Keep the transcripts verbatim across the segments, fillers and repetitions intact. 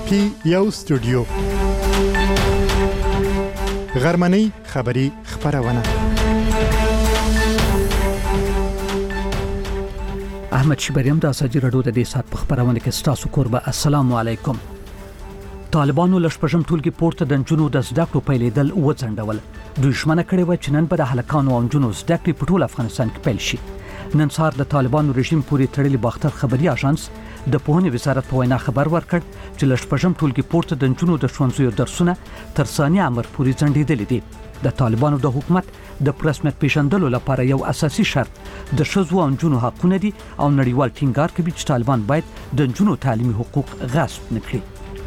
پی یو سټوډیو غرمنۍ خبری خبرونه احمد شبریم د اساجي رادیو د دې سات په خبرونه کې ستاسو قربه السلام علیکم. طالبانو لشپژم ټولګي پورته د جنونو د زده کړو پیلېدل وځنډول. دښمنه کړي و چې نن به د هلکانو او جنونو زده کړې په ټول افغانستان کې پیل شي. نن سهار د طالبانو رژیم پورې تړلي باختر خبري اژانس د پوهنې وزارت په وینا خبر ورکړ چې لشپژم ټولګي پورته د جنونو د ښوونځیو درسونه تر ثاني امر پورې ځنډېدلي دي. د طالبانو د حکومت د رسمیت پیژندلو لپاره یو اساسي شرط د ښځو او نجونو حقونه دي او نړیوال ټینګار کوي چې طالبان باید د نجونو تعلیمي حقوق غصب نکړي.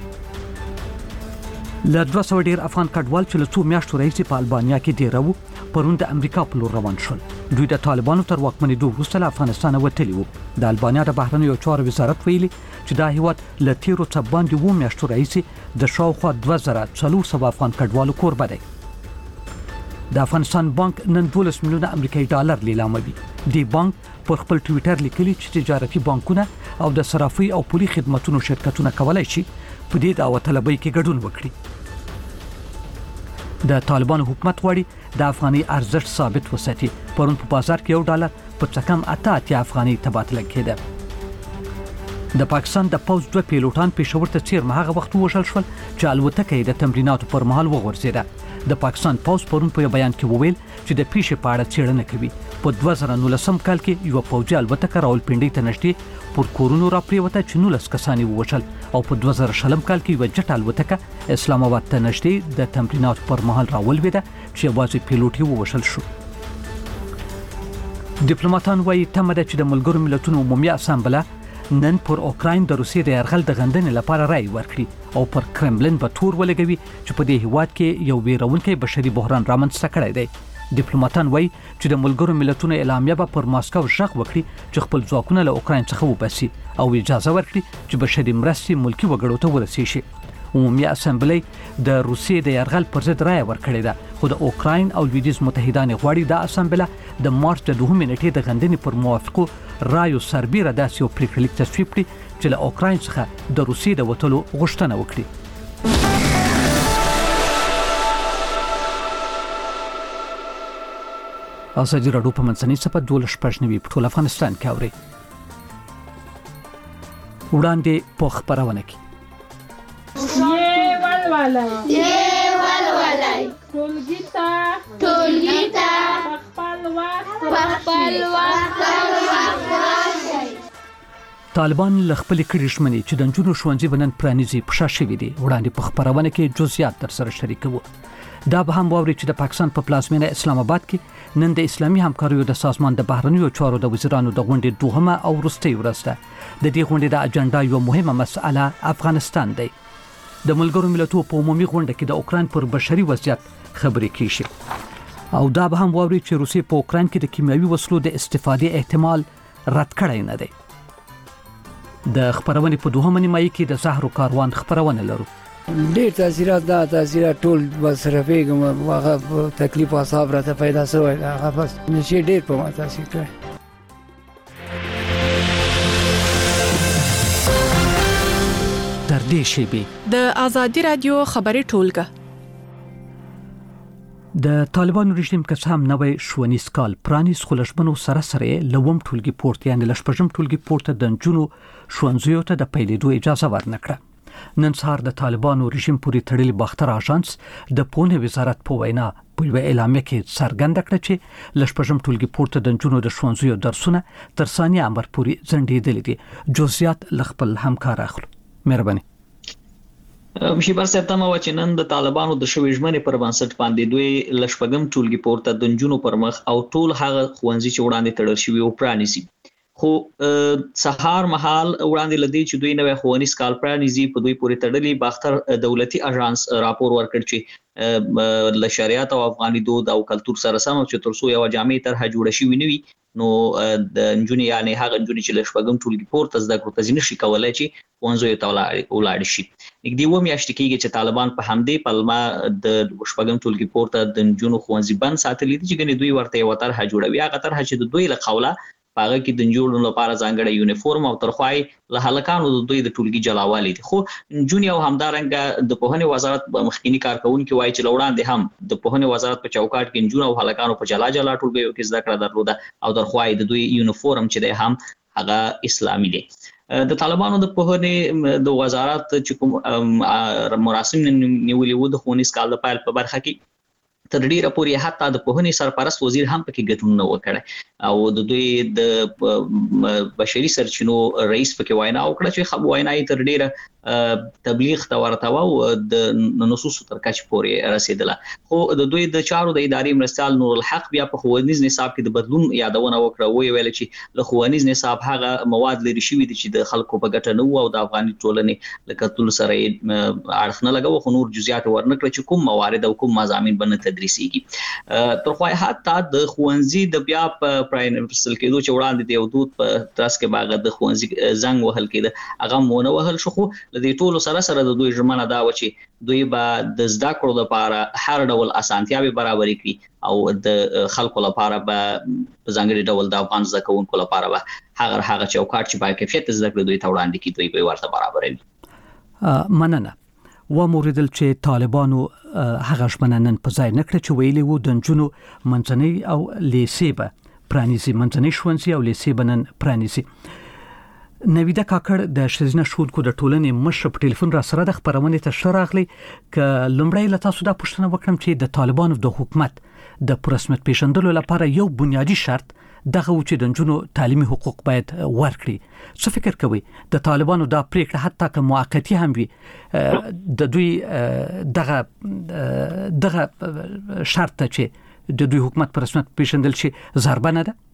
له دوه سوه ډیر افغان کډوال چې له څو میاشتو راهیسې په البانیا کې ډېر وو پرون د امریکا په لور روان شول. دوی د طالبانو تر واکمنېدو وروسته له افغانستانه وتلي وو. د البانیا د بهرنیو چارو وزارت ویلي چې دا هیواد له تیرو څه باندې اووه میاشتو راهیسې د شاوخوا دوه زره څلور سوه افغان کډوالو کوربه دی. د افغانستان بانک نن دولس میلیونه امریکایي ډالر لیلاموي. دی بانک پر خپل ټویټر لیکلي چې تجارتي بانکونه او د صرافي او پولي خدماتو شرکتونه کولای شي په دې دعوت طلبۍ کې ګډون وکړي. د طالبانو حکومت غواړي د افغاني ارزښت ثابت وساتي. پرون په بازار کې یو ډالر په څه کم اته اتیا افغاني تبادله کېده. د پاکستان د پوځ دوه پیلوټان پېښور ته څیرمه هغه وخت ووژل شول چې الوتکه یې د تمریناتو پر مهال وغورځېده. د پاکستان پوځ پرون په بیان کې وویل چې د پیښې په اړه څېړنه کوي. په دوه زره نولسم کال کې یو پوځي الوتکه راولپنډۍ ته نږدې پر کورونو راپریوته چې نولس کسان ووژل او په دوه زره شلم کال کې یو جټ الوتکه اسلام آباد ته نږدې د تمریناتو پر مهال راولوېده چې یوازې پیلوټ یې ووژل شو. ډیپلوماټان وايي تمه ده چې د ملګرو ملتونو عمومي اسامبله نن پر اوکراین د روسیې د یرغل د غندنې لپاره رای ورکړي او پر کرملین به تور ولګوي چې په دې هیواد کې یو ویرونکی بشري بحران رامنځته کړی دی. ډیپلوماټان وايي چې د ملګرو ملتونو اعلامیه به پر ماسکو ژغ وکړي چې خپل ځواکونه له اوکراین څخه وباسي او اجازه ورکړي چې بشري مرستې ملکي وګړو ته ورسیږي. عمومي اسامبلې د روسیې د یرغل پر ضد رای ورکړې ده خو د اوکراین او لویدیځ متحدان غواړي د اسامبله د مارچ د دوهمې نیټې د غندنې پر موافقو رایو سربیره داسې یو پریکړه لیک تصویب کړي چې له اوکراین څخه د روسیې د وتلو غوښتنه وکړي. اساجي رادیو په منځنۍ صفه دولس شپږ نوي په ټول افغانستان کې اوري. وړاندې په خبرونه کې طالبان له خپل کړي شمنې چې د جنونو ښوونځي بنن پرانیزي په شاشه وي دي. وړاندې په خبرونه کې جزئیات در سره شریکوو. دا به هم واوري چې د پاکستان په پلازمینه اسلام آباد کې نن د اسلامي همکاریو د سازمان د بهرنیو چارو د وزیرانو د غونډې دوهمه او وروستۍ ورځ ده. د دې غونډې د اجنډا یو مهمه مسأله افغانستان دی. د ملګرو ملتونو په عمومي غونډه کې د اوکراین پر بشري وضعیت خبرې کیږي او دا به هم واوري چې روسیې په اوکراین کې د کیمیاوي وسلو د استفادې احتمال رد کړی نه دی. د خبرونې په دوهمه نیمایي کې د زهرو کاروان خبرونه لرو. ډېر تاثیرات دا تاثیرات ټول مصرفېږم هغه تکلیف او صبر راته پیدا شوی هغه بس نشي ډېر په ما تاثیر کړی. تر دې شیبې د آزادي رادیو خبري ټولګه د طالبانو رژیم که څه هم نوې ښوونیز کال پرانیز خو لشمنو سره سره لوم ټولګي پورته یعنی لشپژم ټولګي پورته د جنونو ښوونځیو ته د پیلېدو اجازه ورنکړه. نن سهار د طالبانو رژیم پورې تړلي باختر اژانس د پوهنې وزارت په وینا په یوه اعلامیه کې څرګنده کړه چې لشپژم ټولګي پورته د جنونو د ښوونځیو درسونه تر ثاني امر پورې ځنډېدلي دي. جزئیات له خپل همکار اخلو. مهرباني. مشي بر سپتمه و چې نن د طالبانو د شوې ژمنې پر بنسټ باندې دوی لشپږم ټولګي پورته د جنونو پر مخ او ټول هغه ښوونځي چې وړاندې تړل شوي او پرانیزي. خو سهار مهال وړاندې لدی چې دوی نوې ښوونیز کال پرانیزي په دوی پورې تړلي باختر دولتي اژانس راپور ورکړ چې ل شریعت او افغاني دود او کلچر سره سم چې ترڅو یو جامع طرحه جوړه شي ونوي نو د انجونی یعنی هغه انجونی چې لشپږم ټولګي پورته زده کړو ته ځینې شي کولای چې ښوونځیو ته ولاړ شي. نږدې اووه میاشتې کېږي چې طالبان په همدې پلمه د شپږم ټولګي پورته د انجونو ښوونځي بند ساتلي دي چې ګنې دوی ورته یوه طرحه جوړوي. هغه طرحه چې د دوی له قوله هغه کې د جوړونو لپاره ځانګړی یونیفورم او ترخوای له هلکانو د دوی د ټولګي جلاوالي دي. خو جونی او همدارنګه د پوهنې وزارت مخکینی کارکونکو وایي چې لوړاندې هم د پوهنې وزارت په چوکاټ کې جون او هلکانو په جلا جلا ټولګیو کې زده کړه درلوده او ترخوای د دوی یونیفورم چې دی هم هغه اسلامي دی. د طالبانو د پوهنې د وزارت چې کوم مراسم نیولې وو د ښوونیز کال د پیل په برخه کې تر ډیره پورې حتی د پوهنې سرپرست وزیر هم پکې ګډون وکړ او د دوی د بشري سرچینو رئیس پکې وینا وکړه چې خو وینا یې تر ډیره تبلیغ ته ورته او د نصوص تر کچ پورې رسیدله. خو د دوی د چارو د ادارې مرستيال نور الحق بیا په ښوونیز نصاب کې د بدلون یادونه وکړه او ویل چې له ښوونیز نصاب هغه مواد لري شوی دي چې د خلکو په ګټه نه وو او د افغاني ټولنې لکه ټول سره اړخ نه لګاو خو نور جزئیات ورنکړه چې کوم موارد او کوم مضامین باندې تدریسيږي. ترخوای حتی د ښوونځي د بیا په پرایم فصل کې دوی وړاندې دی او دوی په ترڅ کې باغ د ښوونځي زنګ وهل کېده هغه مونږ وهل شو. خو د ټولو سره سره د دوی ژمنه دا و چې دوی به د زده کړو لپاره هر ډول اسانتیاوي برابر کړي او د خلکو لپاره به په ځانګړي ډول د افغان زده کوونکو لپاره به هغه هغه چوکاټ چې با کیفیت زده کړې دوی ته وړاندې کړي دوی به ورته برابروي. مننه. و موریدل چې طالبانو هغه ژمنه نن په ځای نکړه چې ویلي وو د جنونو منځنۍ او لیسې به پرانیزي منځنۍ ښوونځي او لیسې به نن پرانیزي. نویده کاکړ د شزینه شودکو د ټولنې مشر په ټلیفون را سره د خبرونې ته شراغلی ک لمړی له تاسو دا پوښتنه وکړم چې د طالبانو د حکومت د پرسمت پیژندلو لپاره یو بنیادی شرط دغه و چې د جنونو تعلیمي حقوق باید ورکړي. څه فکر کوي د طالبانو دا پریکړه حتی که موقتی هم وي د دوی دغه دغه شرط چې د دوی حکومت پرسمت پیژندل شي ضربه نه ده؟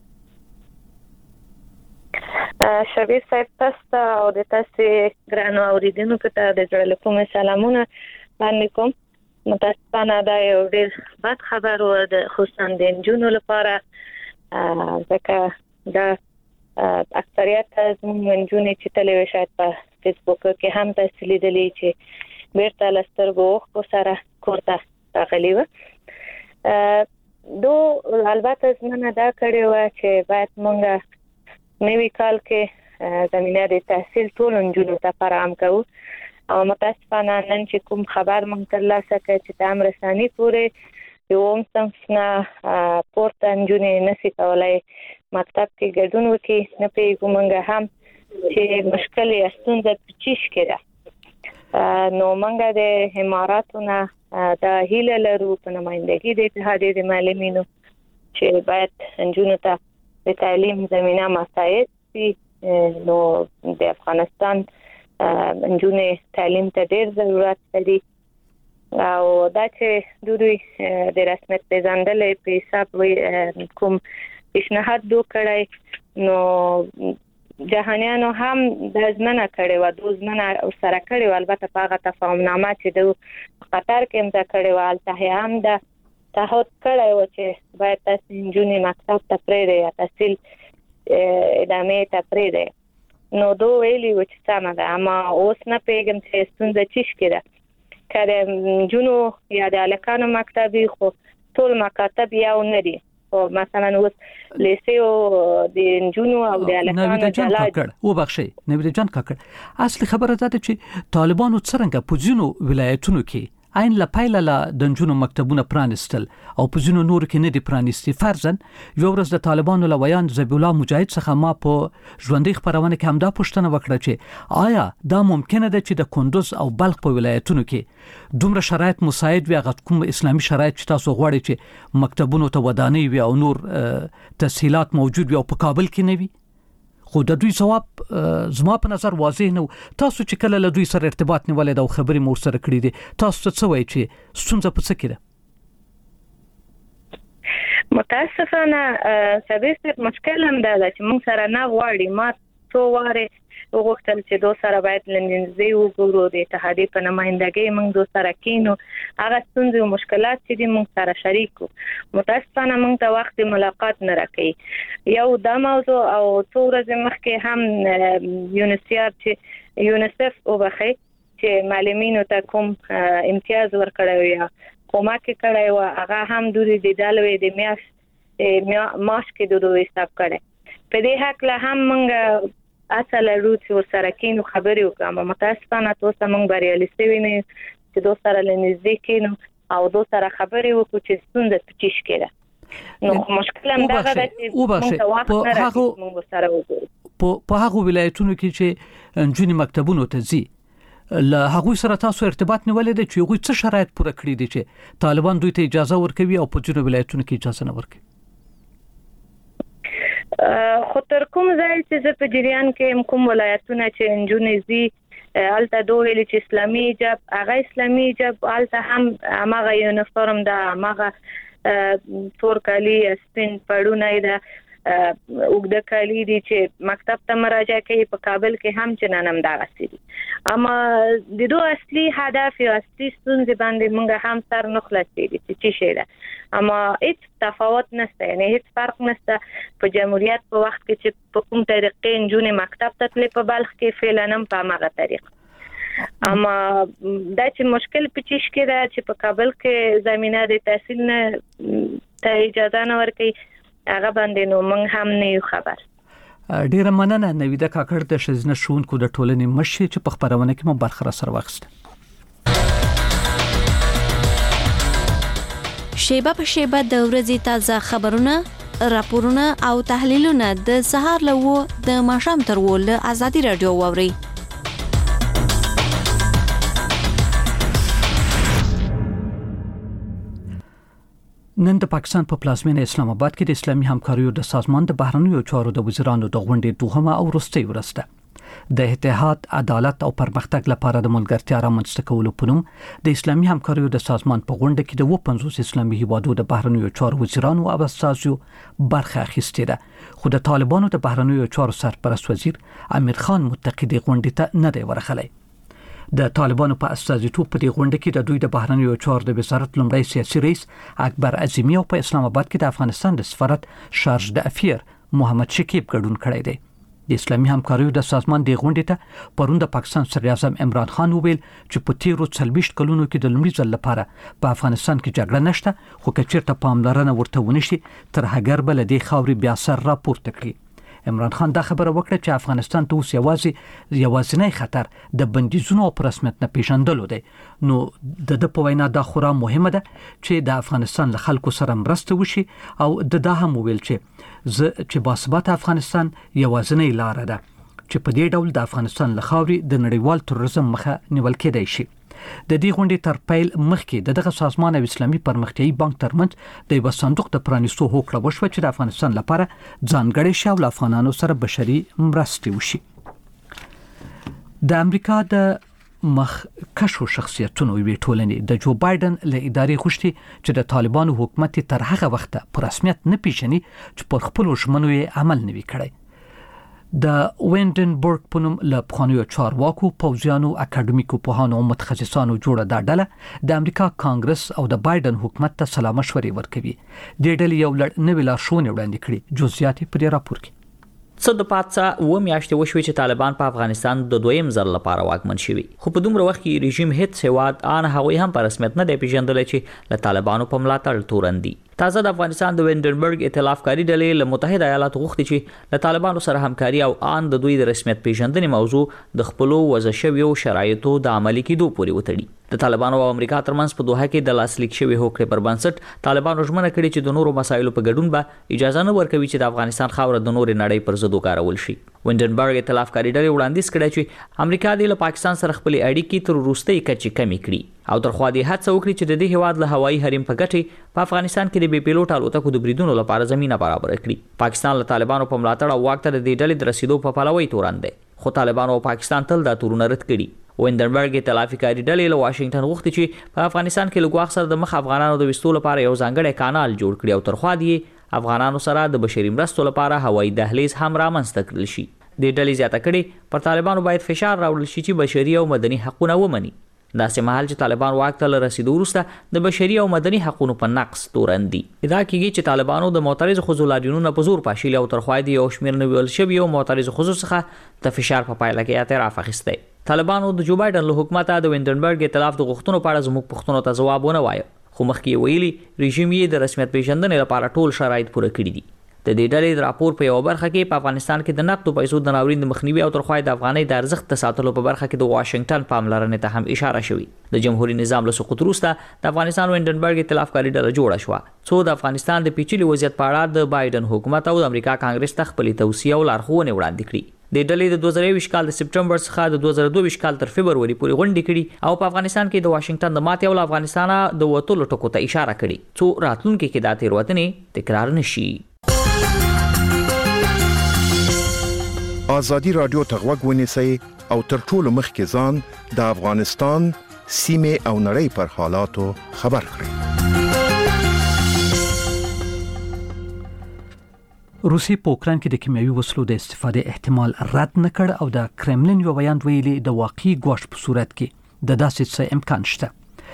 شبیر صاحب تاسو او د تاسو ګرانو اوریدونکو ته د زړه له کومه سلامونه باندې کوم. متاسفانه دا یو ډېر بد خبر و د خصوصا د جنونو لپاره ځکه دا اکثریت زموږ جنونې چې تلوي شاید په فیسبوک کې هم تاسو لیدلې چې بیرته لسترګو سره کوړه راغلی و. دو البته زمونه دا کړی و چې باید مونږ نوی کال کې زمينه د تحصیل ټول انجونو ته فراهم کوو او متاسفانه نن چې کوم خبر مونږ ترلاسه کړ چې د امرساني پورې یو هم څنګه پورته انجونې نسی کولای مکتب کې ګډون وکړي نه پیګو مونږ هم چې مشکل یې ستونزه پچیش کړه. نو مونږ د اماراتونو د هیله لرو په نمائندګي د اتحادیې د معلمینو چې باید انجونو ته د تعلیم زمينه مساعد شي. نو د افغانستان انجونې تعلیم ته ډېر ضرورت لري او دا چې دوی د رسمیت پیژندلې په حساب کوم پیشنهاد دوه کړای نو جهانیانو هم د ځمنه کړي و د ځمنه سره کړي و البته په هغه تفاهمنامه چې د قطر کې هم کړي و الته هم د تعهد کړی و چې باید تاسو انجونې مکتب ته پرېږدئ یا تحصیل ادامې ته پرېږدئ. نو دوی ویلي و چې سمه ده اما اوس نه پوهېږم چې ستونزه څه شي ده که د نجونو یا د هلکانو مکتب خو ټول مکاتب یو نه دي خو مثلا اوس لیسې او د نجونو او د هلکانو جلا وبخښئ نویده جان کاکړ اصلي خبره ده چې طالبانو څرنګه په ځینو ولایتونو کې عین لا پایله لا د جنونو مکتبونه پرانستل او په ځینو نور کې نه دي پرانستي. فرضاً یو ورځ د طالبانو لویان ذبیح الله مجاهد څخه ما په ژوندۍ خبرونه کې هم دا پوښتنه وکړه چې آیا دا ممکنه ده چې د کندوز او بلخ په ولایتونو کې دومره شرایط مساعد وي هغه کوم اسلامي شرایط چې تاسو غواړئ چې مکتبونو ته ودانۍ وي او نور تسهیلات موجود وي او په کابل کې نه وي؟ خو د دوی جواب زما په نظر واضح نه تاسو چې کله له دوی سره ارتباط نیولې دا خبرې مو سره کړې دي تاسو څه وایي چې ستونزه په څه کې ده؟ متاسفانه سبب مشکل هم دا چې موږ سره نه غواړي ما څو واره وغوښتل چې دوی سره باید لنځي وګورو د اتحادیې په نمائندګۍ موږ دوی سره کینو هغه ستونزې او مشکلات چې دي موږ سره شریکو. متاسفانه موږ ته وخت ملاقات نه راکړي. یو دا موضوع او څو ورځې مخکې هم یونیسیار چې یونیسف وبخي چې معلمینو ته کوم امتیاز ورکړی یا کومک کړی و هغه هم دوی د دالوي د میاش ماش کې دوی حساب کړي. په دې حق له هم موږ اصل روت سره کینو خبرې وکړم متاسفانه تاسو موږ بریالي شوي نه چې دوه سره لنځدې کینو او دوه سره خبرې وکړو چې څنګه پچیش کړه نو مشکل هم دا ده چې موږ په هغه موږ سره وګورو په هغه ولایتونو کې چې نجونې مکتبونو ته ځي له هغه سره تاسو ارتباط نیولې ده چې هغه څه شرایط پوره کړی دي چې طالبان دوی ته اجازه ورکوي او په ځینو ولایتونو کې اجازه نه ورکوي خو تر کوم ځای چې زه په جریان کې کوم ولایتونه چې نجونې زی الته دوه ویل چې اسلامي حجاب هغه اسلامي حجاب الته هم هغه یونیفورم ده هغه تور کالی سپین پړونه ده وګړه کالی دي چې مکتب ته مراجعه کوي په کابل کې هم چې ننم دا غسري اما د دوه اصلي هدف او اصلي ستونزې باندې موږ هم سر نه خلاصېږي چې څه شي ده اما هیڅ تفاوت نشته یعنی هیڅ فرق نشته په جمهوریت په وخت کې چې په کوم طریقې نجونې مکتب ته تلې په بلخ کې فعلا هم په هغه طریقه اما دا چې مشکل پچیش کې ده چې په کابل کې زمينه د تحصیل نه ته اجازه نه ورکړي هغه باندې نو موږ هم نه یو خبر ډیره مننه نویده کاکړ د شزنه شونکو د ټولنې مشر چې په خبرونه کې مو برخه را سره واخیسته شیبه په شیبه د ورځې تازه خبرونه راپورونه او تحلیلونه د سهار له و د ماښام تر و له ازادي رادیو ووري نن د پاکستان په پلازمینه اسلام آباد کې د اسلامي همکاریو د سازمان د بهرنیو چارو د وزیرانو د غونډې دوهمه او وروستۍ ورځ ده د اتحاد عدالت او پرمختګ لپاره د ملګرتیا رامنځته کولو په نوم د اسلامي همکاریو د سازمان په غونډه کې د پنځوس اسلامي هیوادو د بهرنیو چارو وزیرانو او استازو برخه اخیستې ده خو د طالبانو د بهرنیو چارو سرپرست وزیر امیر خان متقی د غونډې ته نه دی ورغلی د طالبانو په استازیتوب په دې غونډه کې د دوی د بهرنیو چارو د وزارت لومړی سیاسي رئیس اکبر اعظمي او په اسلام آباد کې د افغانستان د سفارت شارج د افیر محمد شکیب ګډون کړی دی د اسلامي همکاریو د سازمان د غونډې ته پرون د پاکستان صدر اعظم عمران خان وویل چې په تیرو څلوېښت کلونو کې د لومړي ځل لپاره په افغانستان کې جګړه نشته خو که چیرته پاملرنه ورته ونشي تر هغه بل د خاورې بیا سر راپورته کړي عمران خان دا خبره وکړه چې افغانستان ته اوس یوازې یوازینی خطر د بندیزونو او رسمیت نه پیژندلو دی نو د د په وینا دا خورا مهمه ده چې د افغانستان له خلکو سره مرسته وشي او د دا هم ویل چې ز چې باثبات افغانستان یوازینی لار ده چې په دې ډول د افغانستان له خاورې د نړیوال تروریزم مخه نیول کېدای شي د دې غونډې تر پیل مخکې دغه سازمان او اسلامي پرمختیایي بانک ترمنځ د یو صندوق د پرانیستو هوکړه وشوه چې د افغانستان لپاره ځانګړي شاول افغانانو سره بشري مرستې وشي د امریکا د مخکشو شخصیتونو وی ټولنې د جو بایدن له ادارې غوښتي چې د طالبانو حکومت تر هغه وخته په رسمیت نه پیژني چې پر خپل ژمنو یې عمل نه وی کړی د وینډنبرګ په نوم له پخوانیو چارواکو پوځیانو اکاډمیکو پوهانو او متخصصانو جوړه دا ډله د امریکا کانګرس او د بایدن حکومت ته سلا مشورې ورکوي د ډلې یو لړ نوې لارښوونې وړاندې کړي جزئیات په دې راپور کې څه د پاتڅه و میاشتې وشوي چې طالبان په افغانستان د دویم ځل لپاره واکمن شوي خو په دومره وخت کې رژیم هیڅ هیواد ان هغوی هم په رسمیت نه دی پیژندل چې له طالبانو په ملاتړ تورندي تازه د افغانستان د وینډنبرګ ائتلاف کاری ډلې له متحده ایالاتو غوښتي چې له طالبانو سره همکاري او ان د دوی د رسمیت پیژندنې موضوع د خپلو وضع شویو شرایطو د عملي کېدو پورې وتړي د طالبانو او امریکا ترمنځ په دوحه کې د لاسلیک شوی هوکړې پر بنسټ طالبانو ژمنه کړې چې د نورو مسایلو په ګډون به اجازه نه ورکوي چې د افغانستان خاوره د نورې نړۍ پر ضد وکارول شي وینډنبرګ ائتلاف کاری ډلې وړاندیز کړی چې امریکا د پاکستان سره خپل اړیکې تر وروستۍ کچې کمې کړي او تر خوا دې هڅه وکړي چې د دې هواد له هوایي حریم په ګټې په افغانستان کې د بي پیلوټ الوتکو د بریدونو لپاره زمينه برابر کړي پاکستان له طالبانو په ملاتړ او واک ته د دې ډلې د رسیدو په پلوي تورن دی خو طالبانو او پاکستان تل دا تورونه رد کړي وینډنبرګ ائتلافي کاری ډلې له واشنگټن غوښتي چې په افغانستان کې لږ وخت سره د مخ افغانانو د وستو لپاره یو ځانګړی کانال جوړ کړي او تر خوا دې افغانانو سره د بشري مرستو لپاره هوایي دهلیز هم رامنځته کړل شي د ډلې زیاته کړي پر طالبانو باید فشار راوړل شي چې بشري او مدني حقوقونه ومني داسې مهال چې طالبان واک ته رسیدو وروسته د بشري او مدني حقوقو په نقص تورندي دا کېږي چې طالبانو د معترض خزو لاریونونو په زور پاشلي او تر خوا دې یو شمېر نویل شوي او معترض خزو څخه د فشار په پایله کې اعتراف اخیستی طالبانو د جو بایدن له حکومت د وینډنبرګ ائتلاف د غوښتنو په اړه زموږ پوښتنو ته ځواب ونه وایه خو مخکې ویلي رژیم یې د رسمیت پیژندنې لپاره ټول شرایط پوره کړي دي د دې ډلې راپور په یو برخه کې په افغانستان کې د نقد پیسو د ناورین د مخنیوي او ترخوای د افغانۍ د ارزښت د ساتلو په برخه کې د واشنگټن پاملرنې ته هم اشاره شوې. د جمهوریت نظام له سقوط وروسته د افغانستان وینډنبرګ ائتلاف کاري ډله جوړه شوه څو د افغانستان د پیچلي وضعیت په اړه د بایدن حکومت او د امریکا کانګرس ته خپلې توصیې او لارښوونې وړاندې کړې. د ډلې د دوه زره یو کال د سپټمبر څخه د دوه زره دوه کال تر فبروري پورې غونډې کړي او په افغانستان کې د واشنگټن د ماتې او افغانستان د وټولو ټکو ته اشاره کړې څو راتلونکي کې د تیروتنې تکرار نشي. آزادی رادیو ته غوږ ونیسئ او تر ټولو مخکې ځان د افغانستان سیمې او نړۍ پر حالاتو خبر کړئ. روسي په اوکران کې د کیمیاوي وسلو د استفادې احتمال رد نکړ او د کرملین یو بیان ویلي د واقعي ګواښ په صورت کې د داسې څه امکان شته.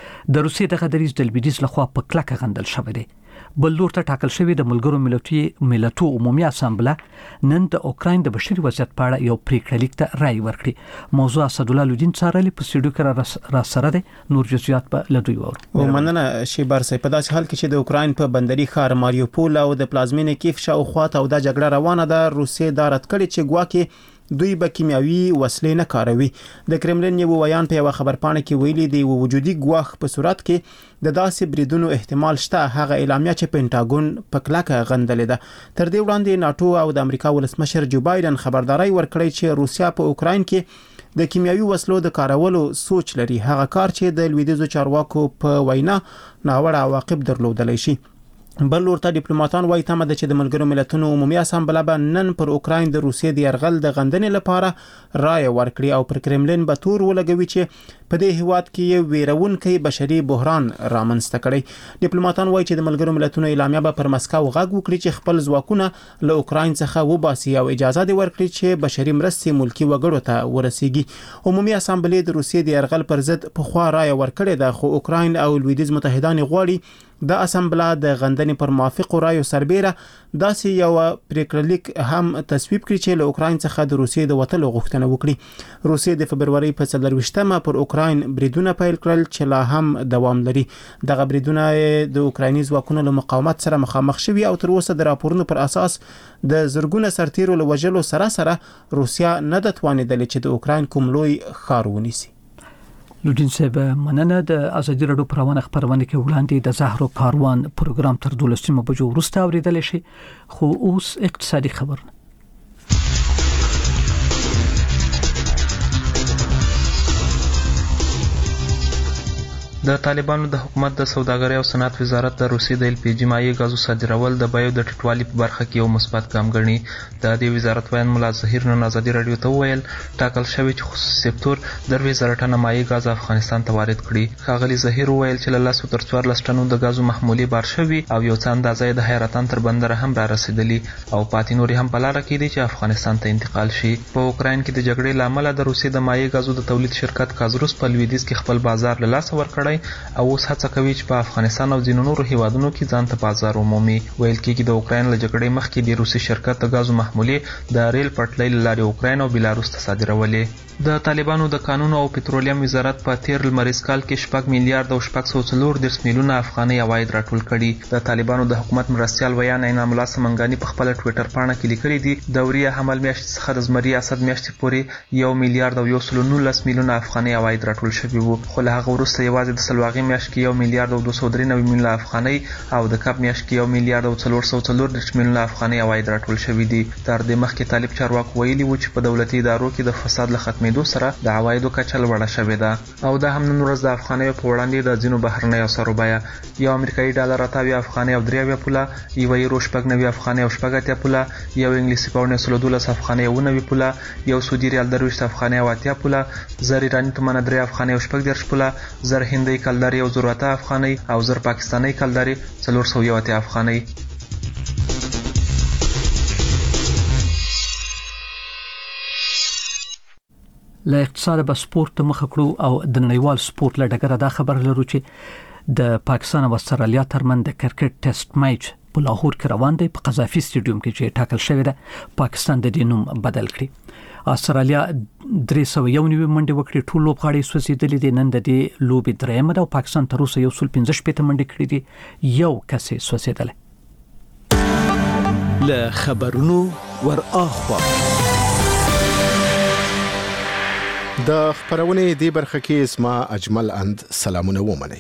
د روسي دغه دریځ د لویدیځ لخوا په کلکه غندل شوی دی. بل لور ته ټاکل شوی د ملګرو ملتونو ملتونو عمومي اسامبله نن د اوکران د بشري وضعیت په اړه یو پریکړه لیک ته رائے ورکړي. موضوع اسد الله لودین څارلی په سټوډیو کې را سره ده. نور جزئیات په لدوی ورو. ومننه شیبر سي په داسې حال کې چې د اوکران په بندري ښار ماریوپول او د پلازمینې کیف شاوخوا ته او د جګړه روانه ده. روسیې دا رد کړي چې ګواکې دوی به کیمیاوي وسلې نه کاروي. د کرملین یو بیان په یو خبرپاڼه کې ویلي دی وجودي ګواښ په صورت کې د داسې بریدونو احتمال شته. هغه اعلامیه چې پینټاګون په کلکه غندلې ده. تر دې وړاندې ناتو او د امریکا ولسمشر جو بایدن خبرداري ورکړی چې روسیا په اوکران کې د کیمیاوي وسلو د کارولو سوچ لري. هغه کار چې د لویدیځو چارواکو په وینا ناوړه عواقب درلودلی شي. بل ورته ډیپلوماټان وایي تمه ده چې د ملګرو ملتونو عمومي اسامبله به نن پر اوکران د روسیې د يرغل د غندنې لپاره رائے ورکړي او پر کرملین به تور ولګوي چې په دې هیواد کې یو ویرونکي بشري بحران رامنځته کړي. ډیپلوماټان وایي چې د ملګرو ملتونو اعلامیه به پر مسکو غږ وکړي چې خپل ځواکونه له اوکران څخه وباسي او اجازه دی ورکړي چې بشري مرستې ملکی وګړو ته ورسیږي. عمومي اسامبلې د روسیې د يرغل پر ضد په خوا رائے ورکړي ده خو اوکران او لویدیځ متحدان غواړي د اسامبله د غندنې پر موافقو رایو سربېره داسې یو پریکړه لیک هم تصویب کړي چې له اوکران څخه د روسیې د وټلو غوښتنه وکړي. روسیې د فبرवरी په څلرويشتمه پر اوکران بریدونه پیل کړل چې لا هم دوام لري. دغه بریدونه د اوکرایني ځواکونو له مقاومت سره مخامخ شوي او تر اوسه د راپورونو پر اساس د زرګونه سرتیرو له وژلو سره سره روسیا نه د توانیدلې چې د اوکران کوم لوی ښار ونیسي. لودین صاحب مننه. د ازادي رادیو پروانه خبرونه کې وړاندې د زهرو کاروان پروګرام تر دولسمه بجو وروسته اوریدل شي. خو اوس اقتصادي خبرونه. د طالبانو د حکومت د سوداګرۍ او صنعت وزارت د روسي د ال پی جی مایع غازو صادرول د بیو د ټیټوالي په برخه کې یو مثبت ګام ګڼي. د دې وزارت وایي مولا ظهیر نن ازادي رادیو ته ویل ټاکل شوی چې خصوصي سکتور دروي زره ټنه مایع غاز افغانستان ته وارد کړي. ښاغلي ظهیر ویل چې له لاسو تر څوارلس ټنو د غازو محمولي بار شوی او یو څه اندازې د حیرتان تر بندر هم را رسیدلی او پاتې نوري هم په لار کې دي چې افغانستان ته انتقال شي. په اوکرين کې د جګړې لامل د روسي د مایع غازو د تولید شرکت کازروس په لویدیځ کې خپل بازار له لاسه ورکړی او اوس هڅه کوي چې په افغانستان او ځینو نورو هیوادونو کې ځان ته بازار ومومي. ویل کېږي د اوکرين له جګړې مخکې د روسي شرکت د غازو محمولي د ریل پټلۍ لارې اوکرين او بیلاروس ته صادرولې. د طالبانو د قانون او پټرولیم وزارت په تیر لمریز کال کې شپږ میلیارډ او شپږ سوه څلور دېرش میلیونه افغانۍ عواید راټول کړي. د طالبانو د حکومت مرستیال ویان انعام الله سمنګانی په خپل ټوئیټر پاڼه کې لیکلي دي دوري حمل میاشت څخه د زمری اسد میاشتې پورې یو میلیارډ او یو سل نولس میلیونه افغانۍ عواید راټول شوي وو. خو له هغه وروسته یوازې د سلواغي میاشت کې یو میلیارډ او دوه سوه درې نوي میلیونه افغانۍ او د کب میاشت کې یو میلیارډ او څلور سوه څلور دېرش میلیونه افغانۍ عواید راټول شوي دي. تر دې مخکې طالب چارواکو ویلي وو چې په دولتي ادارو کې د فساد له ختمېدو سره د عوایدو کچه لوړه شوې ده او دا هم نن ورځ د افغانیو په وړاندې د ځینو بهرنیو سرو بیه یو امریکایي ډالر اته اویا افغانۍ او درې اویا پوله، یو یورو شپږ نوي افغانۍ او شپږ اتیا پوله، یو انګلیسي پاونډ سل دولس افغانۍ او نوي پوله، یو سعودي ریال درویشت افغانۍ او اتیا پوله، زر ایراني تومنه درې افغانۍ او شپږ دېرش پوله، زر هندۍ کلدارې یو زر اته افغانۍ او زر پاکستانۍ کلدارې څلور سوه یو اتیا افغانۍ. له اقتصاد به سپورت مخ کړو او د نړیوال سپورت له ډګره دا خبر لرو چې د پاکستان او استرالیا ترمن د کرکټ ټیسټ میچ په لاهور کې روان دی. په قذافي سټیډیوم کې چې ټاکل شوی دی پاکستان د دې نوم بدل کړی. استرالیا درې سوه یو نوي منډې وکړي، ټول لوبغاړي سوځېدلي دي. نن د دې لوبې درېیمه ده او پاکستان تر اوسه یو سل پنځه شپېته منډې کړي دي، یو کس یې سوځېدلی. له خبرونو ور اخوا د خبرونه دی برخه کې اسما اجمل اند سلامونه ومني.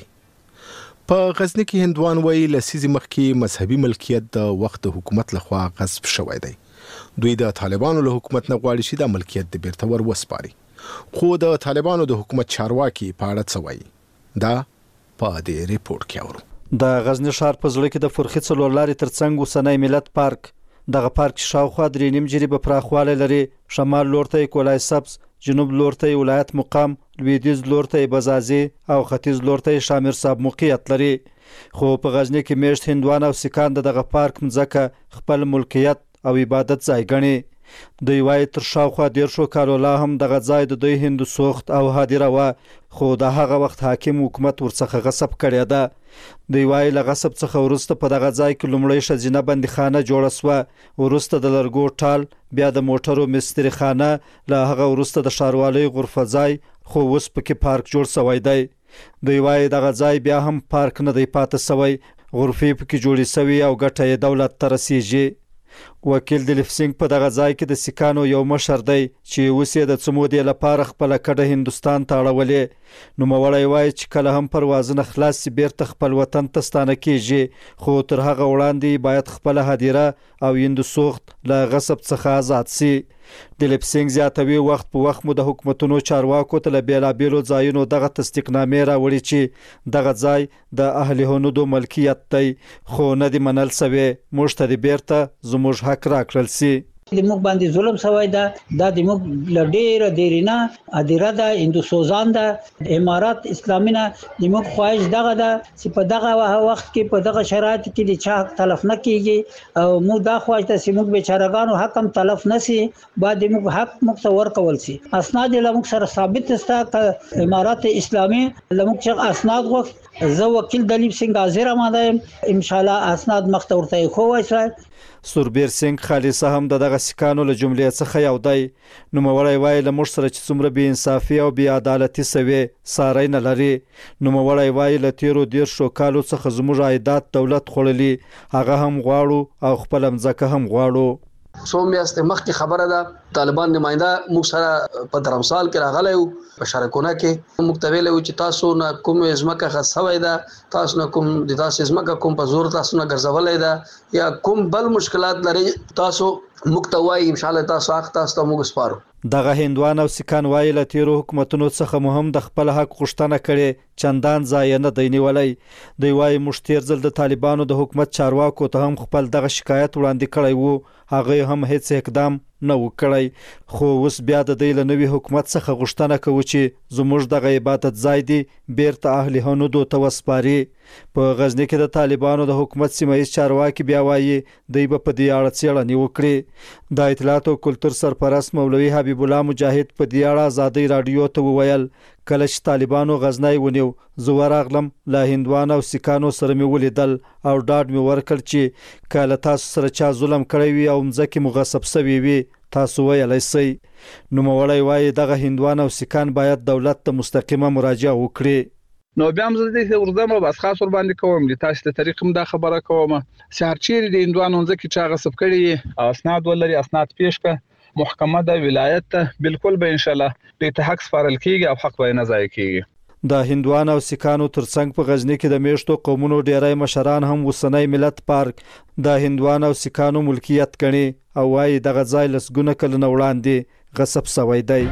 په غزنی کې هندوان وی لسیزي مخکې مذهبي ملکیت د وخت حکومت لخوا غصب شوی دی. دوی د طالبانو له حکومت نه غواړي چې د ملکیت د بیرته ور وسپاري. خو د طالبانو د حکومت چارواکي په اړه څه وایي دا په دې ریپورت کې اورو. د غزنی ښار په ځل کې د فرخي څلور لارې ترڅنګ وسنۍ ملت پارک دغه پارک شاوخوا درې نیم جریبه پراخواله لري. شمال لور ته کولای سبز، جنوب لور ته ولایت مقام، لویدیځ لور ته بزازي او ختیځ لور ته شامر صاحب موقعیت لري. خو په غزنی کې میشت هندوان او سکان دغه پارک مځکه خپل ملکیت او عبادت ځای ګڼي. دوی وايي تر شاوخوا ډیر شو کالو لا هم دغه ځای د دوی هندو سوخت او هادیره و، خو د هغه وخت حاکم حکومت ورڅخه غصب کړی ده. دوی وايي له غصب څخه وروسته په دغه ځای کې لومړی ښځینه بندیخانه جوړه سوه، وروسته د لرګو ټال، بیا د موټرو مستری خانه، له هغه وروسته د ښاروالۍ غرفه ځای، خو اوس پکې پارک جوړ سوی دی. دوی وايي دغه ځای بیا هم پارک نه دی پاتې سوی، غرفې پکې جوړې سوي او ګټه یې دولت ته رسیږي. وکیل دلیپ سنگ په دغه ځای کې د سکانو یو مشر دی چې اوس یې د څه مودې لپاره خپله کډه هندوستان ته اړولې. نوموړی وایي چې کله هم پروازونه خلاص شي بیرته خپل وطن ته ستانه کیږي، خو تر هغه وړاندې باید خپله هدیره او هندو سوخت له غصب څخه آزاد شي. دلیپ سنگ زیاتوي وخت په وخت مو د حکومتونو چارواکو ته له بیلابیلو ځایونو دغه تصدیقنامې راوړي چې دغه ځای د اهل هنودو ملکیت دی، خو نه دی منل سوی موږ ته د بیرته زموږ حق راکړل سي. د موږ باندې ظلم شوی ده، دا د موږ لډیره دیرینه ادیره ده، هندو سوزان ده، امارات اسلامي نه د موږ خواهش دغه ده چې په دغه وخت کې په دغه شرایط کې د چا تلف نه کیږي او موږ دا خواهش ده چې موږ بیچارهګانو حق هم تلف نشي، بعد موږ حق موږ ته ورکول شي. اسناد له موږ سره ثابت استا امارات اسلامي له موږ څخه اسناد غوښت. زه وکیل دلیپ سنگ حاضر آماده یم، ان شاء الله اسناد مخ ته ورته خو وایي. سوربیر سنگ خالصه هم د دغه سکانو له جملې څخه یو دی. نوموړی وایي له موږ سره چې څومره بې انصافي او بې عدالتي سوې ساری نه لري. نوموړی وایي له تیرو دیرشو کالو څخه زموږ عایدات دولت خوړلي، هغه هم غواړو او خپله مځکه هم غواړو. څو میاشتې مخکې خبره ده طالبان نماینده موږ سره په درمسال کې راغلی و، په شارکونه کې موږ ته ویلی و چې تاسو نه کوم ځمکه خاص شوی ده، تاسو نه کوم د تاسو ځمکه کوم په زور تاسو نه ګرځولی ده یا کوم بل مشکلات لري تاسو موږ ته وایي، ان شاء الله تاسو حق تاسو ته موږ سپارو. دغه هندوان او سکان وایي له تیرو حکومتونو څخه مو هم د خپل حق غوښتنه کړې، چندان ځای نه دی نیولی. دوی وایي موږ تیر ځل د طالبانو د حکومت چارواکو ته هم خپل دغه شکایت وړاندې کړی و، هغه هم هیڅ اقدام نه و کړی، خو اوس بیا د دوی له نوي حکومت څخه غوښتنه کوو چې زموږ دغه عبادت ځای دی بیرته اهل هنودو ته وسپاري. په غزنی کې د طالبانو د حکومت سیمه ییز چارواکي بیا وایي دوی به په دې اړه څېړنې وکړي. د اطلاعات او کلتور سرپرست مولوي حبیب الله مجاهد په دې اړه ازادۍ راډیو ته وویل کله چې طالبانو غزنی ونیو زه ورغلم، له هندوان او سکانو سره مې ولیدل او ډاډ مې ورکړ چې کله تاسو سره چا ظلم کړی وي او مځکې مو غصب سوي وي تاسو ویلی سئ. نوموړی وایي دغه هندوان او سکان باید دولت ته مستقیمه مراجعه وکړي. نو بیا هم زه دې ورځم او بس خاص ور باندې کوم د تاسو ته طریق هم دا خبره کوم چې هر چیرې د هندوانو ځکه چې غصب کړي او اسناد ولري اسناد پیش کړه محکمه د ولایت ته بالکل به ان شاء الله د حق سپارل کیږي او حق به نه ضایع کیږي. د هندوان او سکانو ترڅنګ په غزنی کې د میشتو قومونو ډیری مشران هم وسنۍ ملت پارک د هندوان او سکانو ملکیت کړي او وايي دغه ځای لسګونه کلونه وړاندې غصب شوی دی.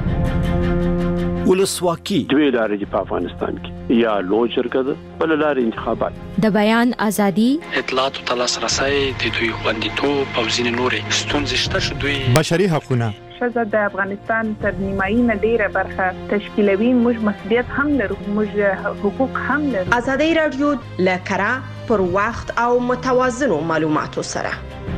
ولسواکي دوی لارې په افغانستان کې یا لوی شرکت بل لارې انتخابات د بیان ازادي اطلاعات او تلاسرسي د دوی خوندیتوب او ځینې نورې ستونزې شته شو دوی بشري حقوقونه ښځه د افغانستان تر نیمایي نه ډیره برخه تشکیلوي، موږ مسؤلیت هم لرو، موږ حقوق هم لرو. ازادي رادیو له کره پر وخت او متوازنو معلوماتو سره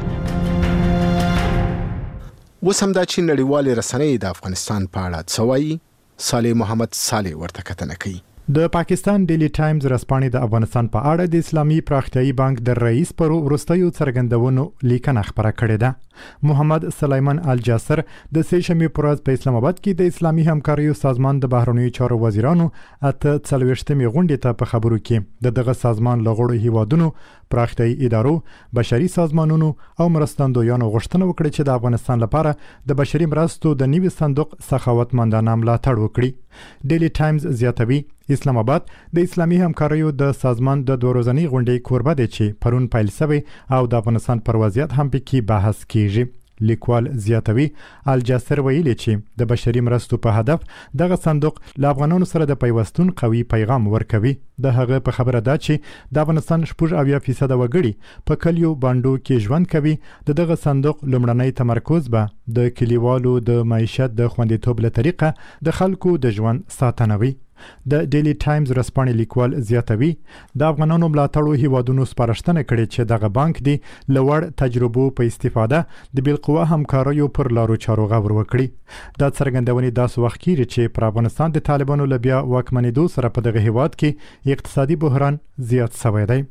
وسم دا چې نړیوالې رسنۍ د افغانستان په اړه څه وایي صالح محمد صالح ورته کتنه کوي. د پاکستان ډیلی ټایمز رسپانې د افغانستان په اړه د اسلامي پراختیایي بانک د رئیس پر وروستیو څرګندونو لیکنه خبره کړې ده. محمد سلیمان الجاسر د سېشنبې پر ورځ په اسلام آباد کې د اسلامي همکاریو سازمان د بهرنیو چارو وزیرانو اته څلوېښتمې غونډې ته په خبرو کې د دغه سازمان له غړو هیوادونو پراختیایي ادارو، بشري سازمانونو او مرستندویانو غوښتنه وکړه چې د افغانستان لپاره د بشري مرستو د نوي صندوق سخاوتمندانه ملاتړ وکړي. ډیلی ټایمز زیاتوي اسلام آباد د اسلامي همکاریو د سازمان د دوه ورځني غونډې کوربه دی چې پرون پیل شوی او د افغانستان پر وضعیت هم پکې بحث کیږي. لیکوال زیاتوي الجاسر ویلي چې د بشري مرستو په هدف دغه صندوق له افغانانو سره د پیوستون قوي پیغام ورکوي. د هغه په خبره ده چې د افغانستان شپږ اویا فیصد وګړي په کلیو باندو کې ژوند کوي. د دغه صندوق لومړنی تمرکز به د کلیوالو د معیشت د خوندیتوب له طریقه د خلکو د ژوند ساتنه وي. د ډیلی ټایمز رسپانې لیکوال زیاتوي د افغانانو ملاتړو هیوادونو سپارښتنه کړې چې دغه بانک دی لوړ تجربو په استفاده د بالقوه همکاریو پر لارو چارو غور وکړي. دا څرګندونې داس وخت کیږي چې پر افغانستان د طالبانو له بیا واکمنېدو سره په دغه هیواد کې اقتصادي بحران زیات شوی دی.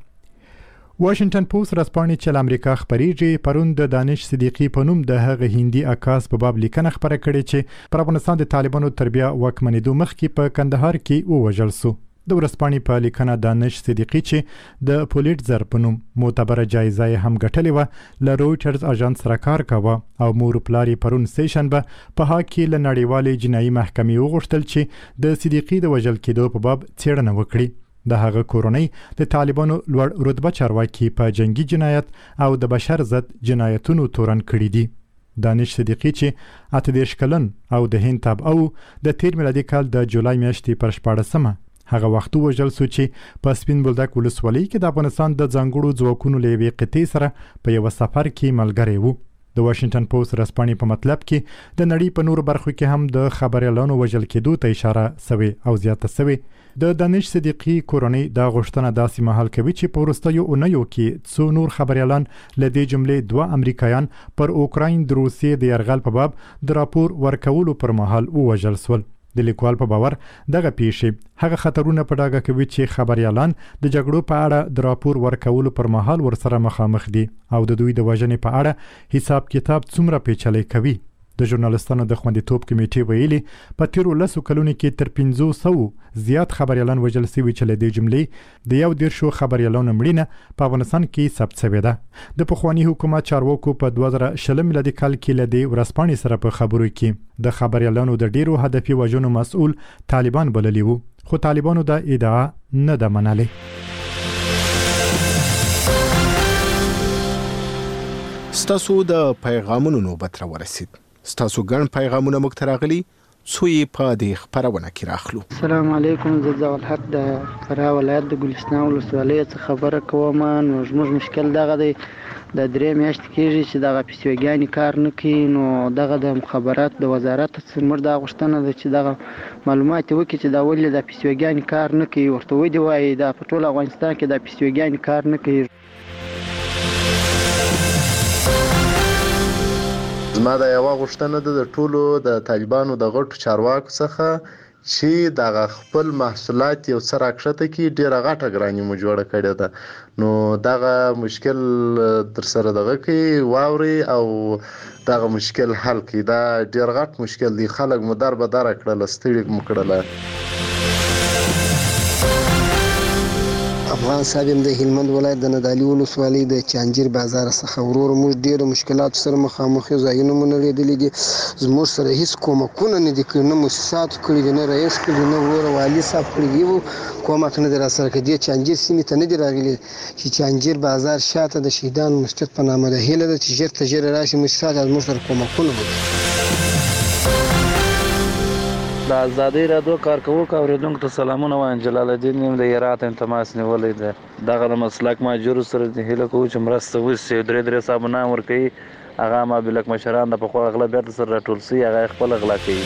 واشنگټن پوسټ رسپانې چې امریکا خبريږي پرون د دانش صدیقی په نوم د هغه هندي عکاس په باب لیکنه خبره کړې چې پر افغانستان د طالبانو تربیه واکمنېدو مخکې په کندهار کې ووژل شو. د ورسپانې په لیکنه دانش صدیقی چې د پولیټزر په نوم معتبره جایزه هم ګټلې و له رویټرز اژانس سره کار کاوه او مور پلاری پرون سیشنبه په هغه کې له نړیوالې جنایي محکمې وغوښتل چې د صدیقی د وژل کېدو په باب څېړنه وکړي. د هغه کورنۍ د طالبانو لوړ رتبه چارواکي په جنگي جنایت او د بشر ضد جنایتونو تورن کړي دي. دانش صدیقی چې اته دېرش کلن او د هند تاب او د تیر میلادي کال د جولای میاشتې پر شپاړسمه هغه وخت وژل شو چې په سپین بولدک ولسوالۍ کې د افغانستان د ځانګړو ځواکونو له یوې قطعې سره په یو سفر کې ملګری وو. د واشنگټن پوسټ رسپانې په مطلب کې د نړۍ په نورو برخو کې هم د خبريالانو وژل کېدو ته اشاره سوي او زیاته سوي. د دانش صدیقی کورنۍ دا غوښتنه داسې مهال کوي چې په وروستیو اونیو کې څو نور خبريالان له دې جملې دوه امریکایان پر اوکراین د روسیې د یرغل په باب د راپور ورکولو پر مهال ووژل شول. د لیکوال په باور دغه پیښې هغه خطرونه په ډاګه کوي چې خبريالان د جګړو په اړه د راپور ورکولو پر مهال ورسره مخامخ دي او د دوی د وژنې په اړه حساب کتاب څومره پیچلی کوي. د ژورنالستانو د خوندیتوب کمیټې ویلي په تیرو لسو کلونو کې تر پنځو سوو زیات خبريالان وژل شوي چې له دې جملې د یو دېرشو خبريالانو مړینه په افغانستان کې ثبت شوې ده. د پخواني حکومت چارواکو په دوه زره شلم میلادي کال کې له دې ورځپاڼې سره په خبرو کې د خبريالانو د ډیرو هدفي وژنو مسؤل طالبان بللي وو، خو طالبانو دا ادعا نه ده منلې. ستاسو د پیغامونو نوبت را ورسید. ستاسو ګڼ پیغامونه موږ ته راغلي څو یې په دې خبرونه کې راخلو. السلام علیکم، زه ضیاء الحق د فراه ولایت د ګلستان ولسوالۍ څخه خبره کوم. نو زموږ مشکل دغه دی د درې میاشتې کېږي چې دغه پیسوګانې کار نه کوي. نو دغه د مخابرات د وزارت څخه دا غوښتنه ده چې دغه معلومات وکړي چې دا ولې د پیسوګانې کار نه کوي. ورته ودی وایي دا په ټول افغانستان کې د پیسوګانې کار نه کوي. زما د یو غوښتنه ده د ټولو د طالبانو د غټو چارواکو څخه چې دغه خپل محصولات یو څه راکښته کې ډیره غټه ګراني مو جوړه کړې ده. نو دغه مشکل در سره دغه کې واوري او دغه مشکل حل کړي. دا ډیر غټ مشکل دی، خلک مو در به در کړل، ستړي مو کړل. افغان صاحب د هلمند ولایت د ندالي ولسوالۍ د چانجیر بازار څخه ورور موږ ډېر مشکلات سره مخامخ یو ځایونه مونږ لیدلې دي. زموږ سره هیڅ کومکونه نه دي کړي، نه مؤسسات کړي دي، نه رئیس کړي، نه ورور والي صاحب کړي دي. کومک نه در سره کړي. چانجیر سیمې ته نه دي راغلي چې چانجیر بازار شاته د شهیدانو مسجد په نامه ده. هیله ده چې ژر تر ژره راشي مؤسسات زموږ سره کومکونه وکړي. د ازادۍ رادیو کارکوونکو اوریدونکو ته سلامونه وایم. جلال الدین یم د هرات تماس نیولې ده. دغه د مسلک ماجرو سره د هیله کوو چې مرسته وشي. درې درې صاحب نام ورکوي، هغه ما بلک مشران د پخوا اغلبیت سره راټول شي، هغه خپل اغلا کوي.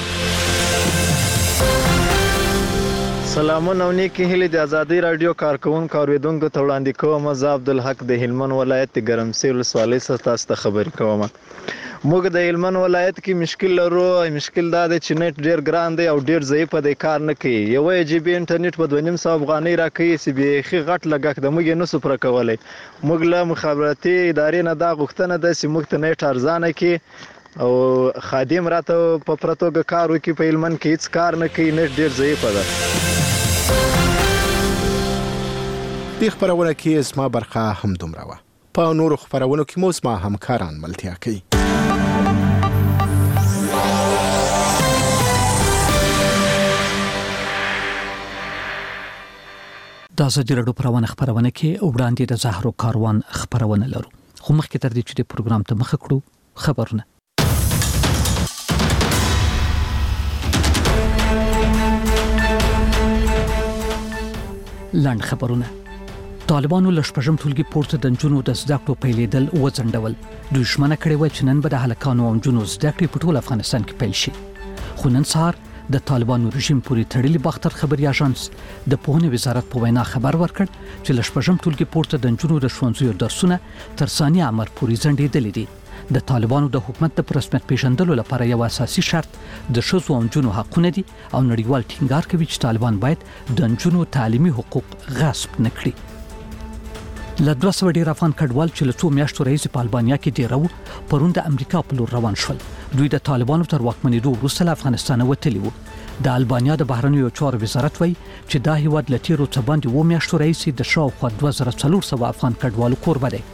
سلامونه او نیکی هیله د ازادۍ رادیو کارکوونکو اوریدونکو ته وړاندې کوم. زه عبدالحق د هلمند ولایت د ګرمسیر ولسوالۍ څخه تاسو ته خبرې کوم. موږ د هلمند ولایت کې مشکل لرو. مشکل دا دی چې نت ډیر ګران دی او ډیر ضعیف دی، کار نه کوي. یو جی بي انټرنیټ په دوه نیم سوه افغانۍ راکوي چې بیخي غټ لګښت ده، موږ یې نسو پوره کولی. موږ له مخابراتي ادارې نه دا غوښتنه ده چې موږ ته نت ارزانه کړي او خادم راته په پوره توګه کار وکړي. په هلمند کې هیڅ کار نه کوي، نت ډیر ضعیفه ده. د خبرونه کې اسما برخه هم دومره وه. په نورو خبرونو کې مو اسما همکاران ملتیا کوي. د ازادي راډیو پروانه خبرونه کې وړاندې د زهرو کاروان خبرونه لرو. خو مخکې تر دې چې د پروګرام ته مخه کړو خبرونه لاند خبرونه. طالبانو لشپږم ټولګي پورته د نجونو د زده کړو پیلېدل وځنډول. دوی ژمنه کړې و چې نن به د هلکانو او نجونو زده کړې په ټول افغانستان کې پیل شي. خو نن سهار د طالبانو رژیم پورې تړلي باختر خبري اژانس د پوهنې وزارت په وینا خبر ورکړ چې لشپږم ټولګي پورته د نجونو د ښوونځیو درسونه تر ثانیه امر پورې ځنډېدلي دي. د طالبانو د حکومت د رسمیت پیژندلو لپاره یو اساسي شرط د ښځو او نجونو حقونه دي او نړیوال ټینګار کوي چې طالبان باید د نجونو تعلیمي حقوق غصب نه کړي. له دوه سوه ډیر افغان کډوال چې له څو میاشتو راهیسې په البانیا کې ډیره پرون د امریکا په لور روان شول. دوی د طالبانو تر واکمنېدو وروسته له افغانستانه وتلي وو. د البانیا د بهرنیو چارو وزارت وایي چې دا هیواد له تیرو څه باندې اووه میاشتو راهیسې د شاوخوا دوه زره څلور سوه افغان کډوالو کوربه دی.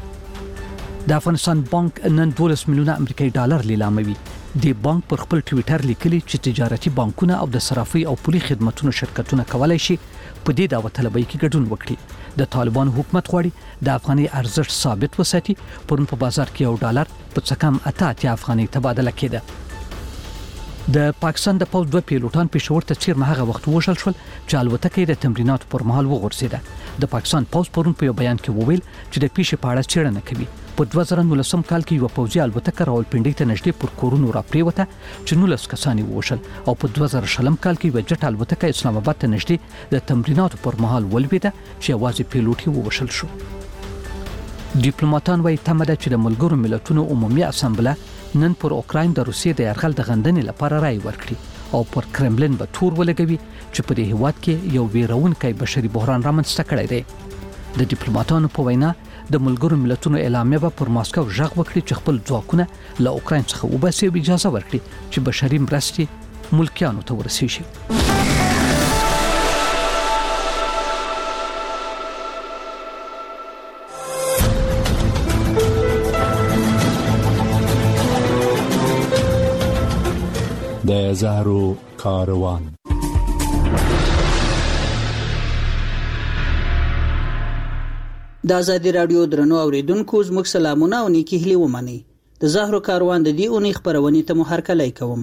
د افغانستان بانک نن دولس میلیونه امریکایي ډالر لیلاموي. د بانک پر خپل ټویټر لیکلي چې تجارتي بانکونه او د صرافي او پولي خدماتو شرکتونه کولای شي په دې دعوت طلبۍ کې ګډون وکړي. د طالبان حکومت غواړي د افغاني ارزښت ثابت وساتي. پرون په بازار کې یو ډالر په څه کم اته اتیا افغاني تبادله کېده. د پاکستان د پوځ دوه پیلوټان پېښور ته چیرمه هغه وخت وژل شول چې الوتکه یې د تمریناتو پر مهال وغورځېده. د پاکستان پوځ پرون په یو بیان کې وویل چې د پیښې په اړه څېړنه کوي. په دوه زره نولسم کال کې یو پوځي الوتکه راولپنډۍ ته نږدې پر کورونو راپریوته چې نولس کسان یې ووژل او په دوه زره شلم کال کې یو جټ الوتکه اسلام آباد ته نږدې د تمریناتو پر مهال ولوېده چې یوازې پیلوټ یې ووژل شو. ډیپلوماټان وايي تمه ده چې د ملګرو ملتونو عمومي اسامبله نن پر اوکراین د روسیې د یرغل د غندنې لپاره رای ورکړي او پر کرملین به تور ولګوي چې په دې هیواد کې یو ویرونکی بشري بحران رامنځته کړی دی. د ډیپلوماټانو په وینا د ملګرو ملتونو اعلامیه به پر ماسکو ژغ وکړي چې خپل ځواکونه له اوکراین څخه وباسي او اجازه ورکړي چې بشري مرستې ملکیانو ته ورسیږي. د زهرو کاروان. د ازادي راډیو درنو اوریدونکو زموږ سلامونه او نیکی هیلې ومنئ. د زهرو کاروان د دې اونۍ خبرونې ته مو هرکلی کوم.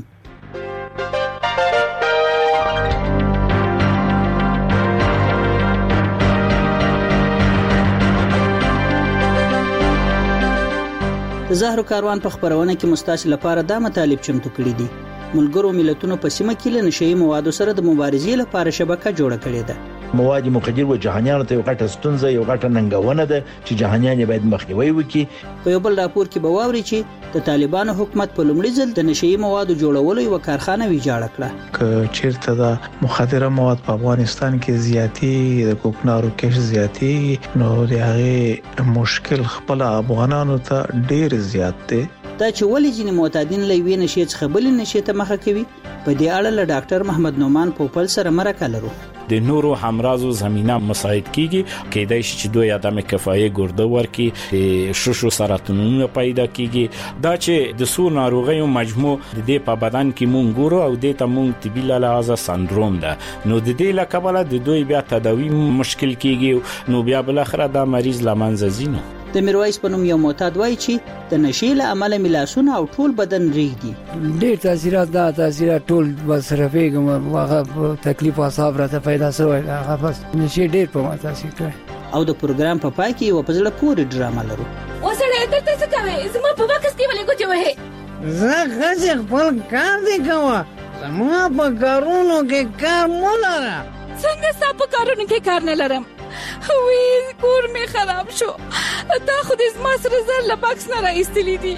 د زهرو کاروان په خبرونه کې مستاسو لپاره دا مطالب چمتو کړي دي. ملګرو ملتونو په سیمه کې له نشئی موادو سره د مبارزې لپاره شبکه جوړه کړې ده. مواد مخدر و جهانیانو ته یو غټه ستونزه یو غټه ننګونه ده چې جهانیان باید مخنیوي وکړي. په یو بل راپور کې به واوري چې د طالبانو حکومت په لومړي ځل د نشئی موادو جوړولو یو کارخانه ویجاړه کړه. که چیرته د مخدره مواد په افغانستان کې زیاتی د کوکنارو کش زیاتی نو د هغه مشکل خپل افغانانو ته ډیر زیات دی. دا چې ولې ځینې معتادین له یوې نشې څخه بلې نشې ته مخه کوي په دې اړه له ډاکټر محمد نومان پوپل سره مرکه لرو. د نورو همرازو زمينه مساعد کیږي کېدای شي چې دوی ادم کفایه ګرده ورکی شوشو سرطانونه پیدا کیږي. دا چې د سور ناروغیو مجموع د دې په بدن کې مونږ ګورو او د ته مونږ طبي لحاظه سندروم ده نو د دې لکبله د دوی بیا تداوی مشکل کیږي نو بیا بل اخره دا مریض لمنځه ځي. د میرویس په نوم یو معتاد وایي چې د نشې له امله ملاسونه او ټول بدن ریږدي. ډېر تاثیرات دا تاثیرات ټول مصرفېږم هغه تکلیف او صبر راته پیدا شوی هغه بس نشې ډېر په ما تاثیر کړی. او د پروګرام په پای کې یو په زړه پورې ډرامه لرو. وسړی دلته څه کوې؟ زما په بکس کې ولې ګوتې وهې؟ زه ښځې خپل کار دی کوه زما په کارونو کې کار مه لره. څنګه ستا په کارونو کې کار نه لرم؟ وی کور می خراب شو دا خو دې زما سره زر له بکس نه راایستلی دي.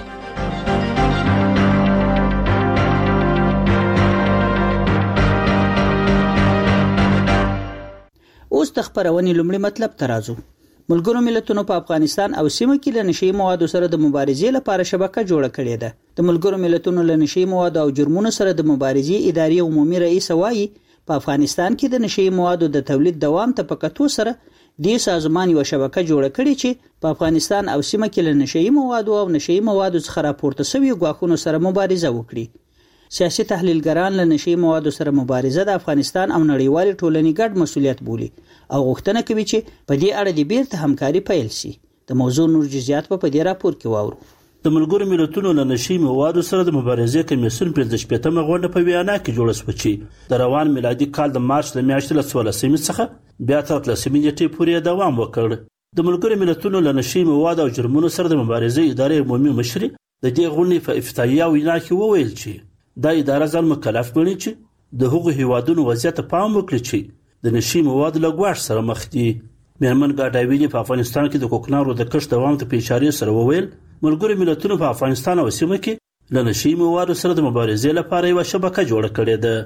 اوس د خبرونې لومړی مطلب ته راځو. ملګرو ملتونو په افغانستان او سیمه کې له نشئی موادو سره د مبارزې لپاره شبکه جوړه کړې ده. د ملګرو ملتونو له نشئی موادو او جرمونو سره د مبارزې ادارې عمومي رئیس وایي په افغانستان کې د نشئی موادو د تولید دوام ته په کتو سره دې سازمان یو شبکه جوړه کړې چې په افغانستان او سیمه کې له نشئی موادو او نشئی موادو څخه راپورته شوی غواخونو سره مبارزه وکړي. سیاسي تحلیلګران له نشئی موادو سره مبارزه د افغانستان او نړیوال ټولنې ګډ مسولیت بولي او غوښتنه کوي چې په دې اړه د بیرته همکاري پیل شي. د موضوع نور جزئیات په دې راپور کې واورو. د ملګرو ملتونو له نشئی موادو سره د مبارزې کمیسیون پنځه شپږمه غونډه په ویانا کې جوړه شوه چې د روان میلادي کال د مارچ د میاشتې له څوارلسمې څخه بیا تر اتلسمې نیټې پورې دوام وکړ. د ملګرو ملتونو له نشئی موادو او جرمونو سره د مبارزې ادارې عمومي مشر د دې غونډې په افتتاحیه وینا کې وویل چې دا اداره ځان مکلف ګڼي چې د هغو هیوادونو وضعیت ته پام وکړي چې د نشئی موادو له ګواښ سره مخ دي. میرمن ګاډاویلي په افغانستان کې د کوکنارو د کښت دوام ته په اشارې سره وویل ملګرو ملتونو په افغانستان او سیمه کې له نشئی موادو سره د مبارزې لپاره یوه شبکه جوړه کړې ده.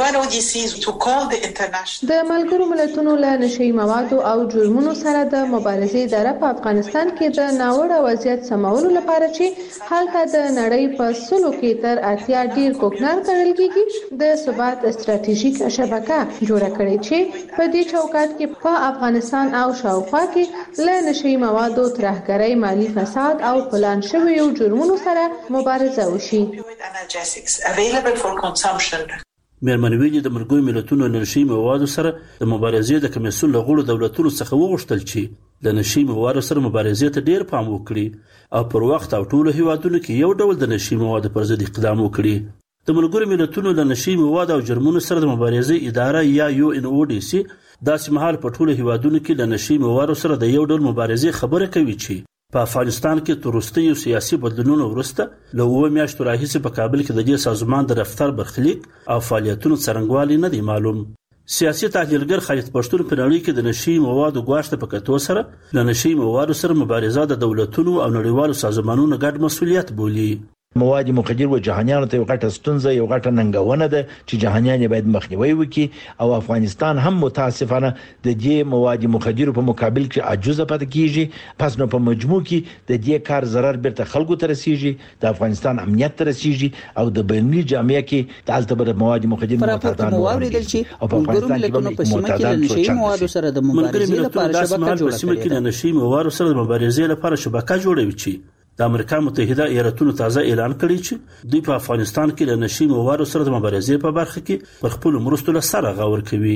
د ملګرو ملتونو له نشئی موادو او جرمونو سره د مبارزې اداره په افغانستان کې د ناوړه وضعیت سمولو لپاره چې هلته د نړۍ په سلو کې تر اتیا ډیر کوکنار کرل کېږي د ثبات استراتیژیک شبکه جوړه کړې چې په دې چوکاټ کې په افغانستان او شاوخوا کې له نشئی موادو ترهګرۍ مالی فساد او پلان شویو جرمونو سره مبارزه وشي. میرمن ویلي د ملګرو ملتونو له نشئی موادو سره د مبارزې د کمیسیون له غړو دولتونو څخه وغوښتل چې د نشئی موادو سره مبارزې ته ډیر پام وکړي او پر وخت او ټولو هیوادونو کې یو ډول د نشئی موادو پر ضد اقدام وکړي. د ملګرو ملتونو له نشئی موادو او جرمونو سره د مبارزې اداره یا یو ان او ډي سي داسې مهال په ټولو هیوادونو کې له نشئی موادو سره د یو ډول مبارزې خبره کوي چې په افغانستان کې تر وروستیو سیاسي بدلونونو وروسته له اوه میاشتو راهیسې په کابل کې د دې سازمان د رفتار برخلیک او فعالیتونو څرنګوالی نه دی معلوم. سیاسي تحلیلګر خالد پښتون په نړۍ کې د نشئی موادو ګواښ ته په کتو سره له نشئی موادو سره مبارزه د دولتونو او نړیوالو سازمانونو ګډ مسولیت بولي. مواد مخدر و جهانیانو ته یو غټه ستونزه یو غټه ننګونه ده چې جهانیان باید مخنیوي وکړي او افغانستان هم متاسفانه د دې مواد مخدر په مقابل کې عجوزه پاتې کیږي. پس نو په مجموع کې د دې کار ضرر بیرته خلکو ته رسیږي د افغانستان امنیت ته رسیږي او د بینالمللي جامعه کې دالته بر مواد مخدر معتادان واوریدل چې په افغانستان کې په سیمه کې د نشئی موادو سره د مبارزې لپاره شبکه جوړه کړې ده. د نشئی موادو سره د مبارزې لپاره شبکه جوړوي چې د امریکا متحده ایالاتونو تازه اعلان کړی چې دوی په افغانستان کې له نشئی موادو سره د مبارزې په برخه کې پر خپل مرستو له سره غور کوي.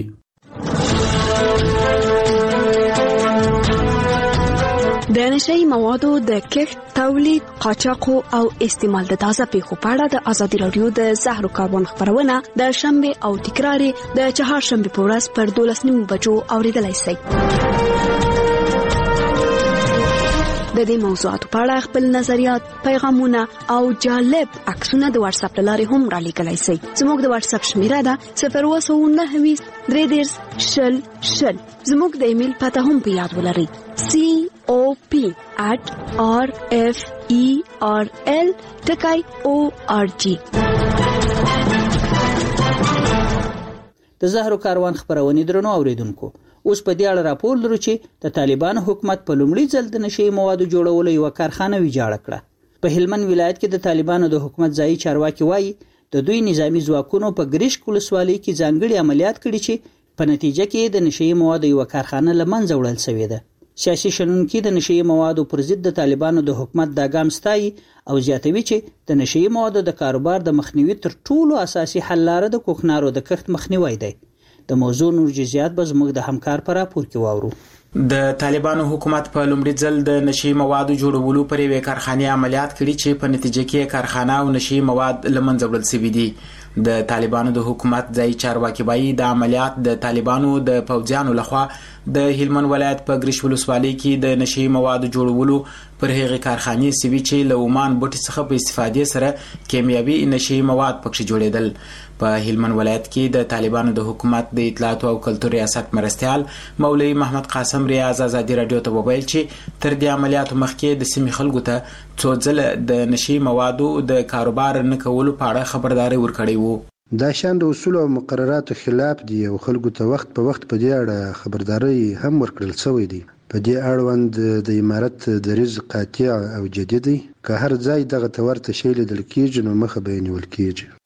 د نشئی موادو د کښت، تولید، قاچاق او استعمال د تازه پیښو په اړه د ازادي رادیو د زهرو کاروان خبرونه د شنبه او تکرار د چهارشنبه په ورځ پر دولس نیمو بجو اوریدلای شئ. د دې موضوعاتو په اړه خپل نظریات، پیغامونه او جالب عکسونه د واتس اپ لارې هم را لیکلای شئ. زموږ د واتس اپ شمیره ده صفر اووه سوه نهه ویشت درې دېرش شل شل. زموږ د ایمیل پته هم په یاد ولرئ سی او پی at r f e r l ټکی او ار جی. د زهرو کاروان خبرونه درنو اوریدونکو، اوس په دې اړه راپور لرو چې د طالبانو حکومت په لومړي ځل د نشئی موادو جوړولو یو کارخانه ویجاړه کړه. په هلمند ولایت کې د طالبانو د حکومت ځایي چارواکي وایي د دوی نظامی ځواکونو په ګریشک ولسوالۍ کې ځانګړي عملیات کړي چې په نتیجه کې د نشئی موادو یو کارخانه له منځه وړل شوې ده. سیاسي شنونکي د نشئی موادو پر ضد د طالبانو د حکومت دا ګام ستایي او زیاتوي چې د نشئی موادو د کاروبار د مخنیوي تر ټولو اساسي حل لاره د کوکنارو د کښت مخنیوی دی. د موضوع نور جزئیات به زموږ د همکار پر راپور کې واورو. د طالبانو حکومت په لومړي ځل د نشئی موادو جوړولو پر یوې کارخانې عملیات کړي چې په نتیجه کې کارخانه او نشئی مواد له منځه وړل شوي دي. د طالبانو د حکومت ځایي چارواکي وایي د عملیات د طالبانو د پوځیانو لخوا د هلمند ولایت په ګریش ولسوالۍ کې د نشئی موادو جوړولو پر هغه کارخانې سوي چې له عمان بوټي څخه په استفادې سره کیمیاوي نشئی مواد پکې جوړېدل. په هلمند ولایت کې د طالبانو د حکومت د اطلاعات او کلتور ریاست مرستيال مولوی محمد قاسم ریاض ازادي رادیو ته وویل چې تر دې عملیاتو مخکې د سیمې خلکو ته څو ځله د نشئی موادو د کاروبار نه کولو په اړه خبرداري ورکړې وو. دا شان د اصول او مقرراتو خلاف دي او خلکو ته وخت په وخت په دې اړه خبرداري هم ورکړل شوې دي. په دې اړوند د امارت دریځ قاطع او جدي دی که هر ځای دغه تورته شی لیدل کېږي نو مخه به یې نیول کېږي.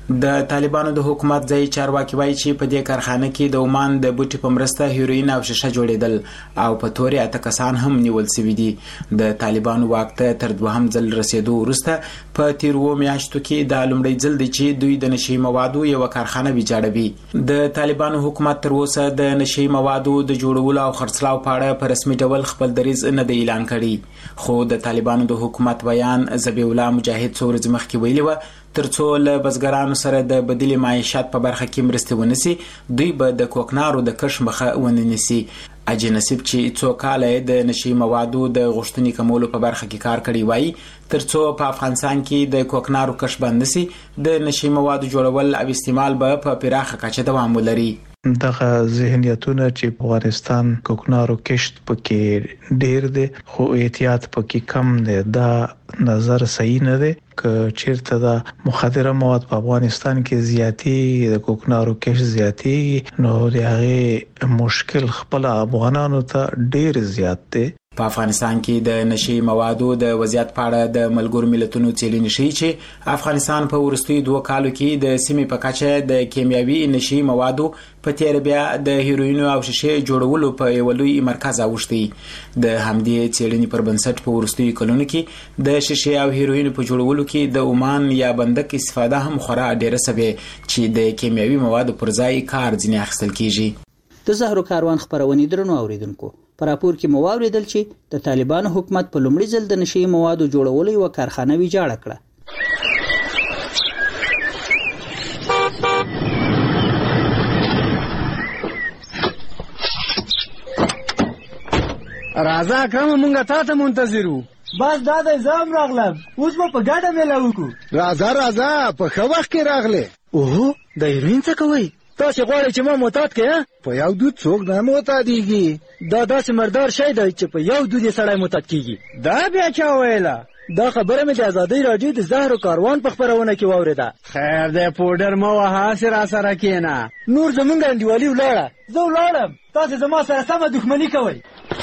د طالبانو د حکومت ځای چارواکي وایي چې په دې کارخانه کې د عمان د بوټي په مرسته هیروین او شیشه جوړېدل او په تورې اته کسان هم نیول شوي دي. د طالبانو واک ته تر دوهم ځل رسیدو وروسته په تیر و میاشتو کې د لومړي ځل دی چې دوی د نشي موادو یو کارخانه ویجاړوي. د طالبانو حکومت تر اوسه د نشي موادو د جوړولو او خرڅلاو په اړه په رسمي ډول خپل دریځ نه دی اعلان کړی، خو د طالبانو د حکومت بیان ذبیح الله مجاهد څو ورځې مخکې ویلي و ترڅو له بزګرانو سره د بدیل معیشت په برخه کې مرسته ونیسي دوی به د کوکنارو د کښ مخه ونیسي. اجي نصیب چې څو کاله د نشي موادو د غوښتنې کمولو په برخه کې کار کړی وای ترڅو په افغانستان کې د کوکنارو کښ بند شي د نشي موادو جوړول او استعمال به په پراخه کچه دوام ولري. دغه ذهنیتونه چې په افغانستان کوکنارو کشت پکې ډیر دي خو احتیاط پکې کم دی، دا نظر صحیح نه دی. که چیرته د مخدره مواد په افغانستان کې زیاتی د کوکنارو کشت زیاتی نو د هغه مشکل خپل افغانانو ته ډیر زیات دی. په افغانستان کې د نشي موادو د وضعیت په اړه د ملګرو ملتونو څېړنې ښیي چې افغانستان په وروستیو دوه کالو کې د سیمې په کچه د کیمیاوي نشي موادو په تیر بیا د هیروین او شیشې جوړولو په یو لوی مرکز اوښتی. د همدې څېړنې پر بنسټ په وروستیو کلونو کې د شیشې او هیروین په جوړولو کې د عمان یا بندک استفاده هم خورا ډیره سوي چې د کیمیاوي موادو پر ځای کار ځینې اخیستل کیږي. د زهرو کاروان خبرونې درنو اوریدونکو په راپور کې مو واوریدل چې د طالبانو حکومت په لومړي ځل د نشي موادو جوړولو یو کارخانه ویجاړه کړه. راځه اکرم مونږه تا ته منتظر وو. بس دا د زام راغلم اوس به په ګډه میله وکړو. راځه راځه په ښه وخت کې راغلې. اوهو د هیروین څه کوئ؟ تاسې غواړئ چې ما معتاد کړې؟ په یو دود څوک نه معتادېږي. دا داسې مردار شی دی چې په یو دود یې سړی معتاد کېږي. دا بیا چا ویله؟ دا خبره مې د ازادۍ راډیو د زهرو کاروان په خپرونه کې واورېده. خیر دی پوډر مه وهه هسې را سره کښېنه. نور زمونږ انډیوالي ولاړه، زه ولاړم، تاسې زما سره سمه دښمني کوئ.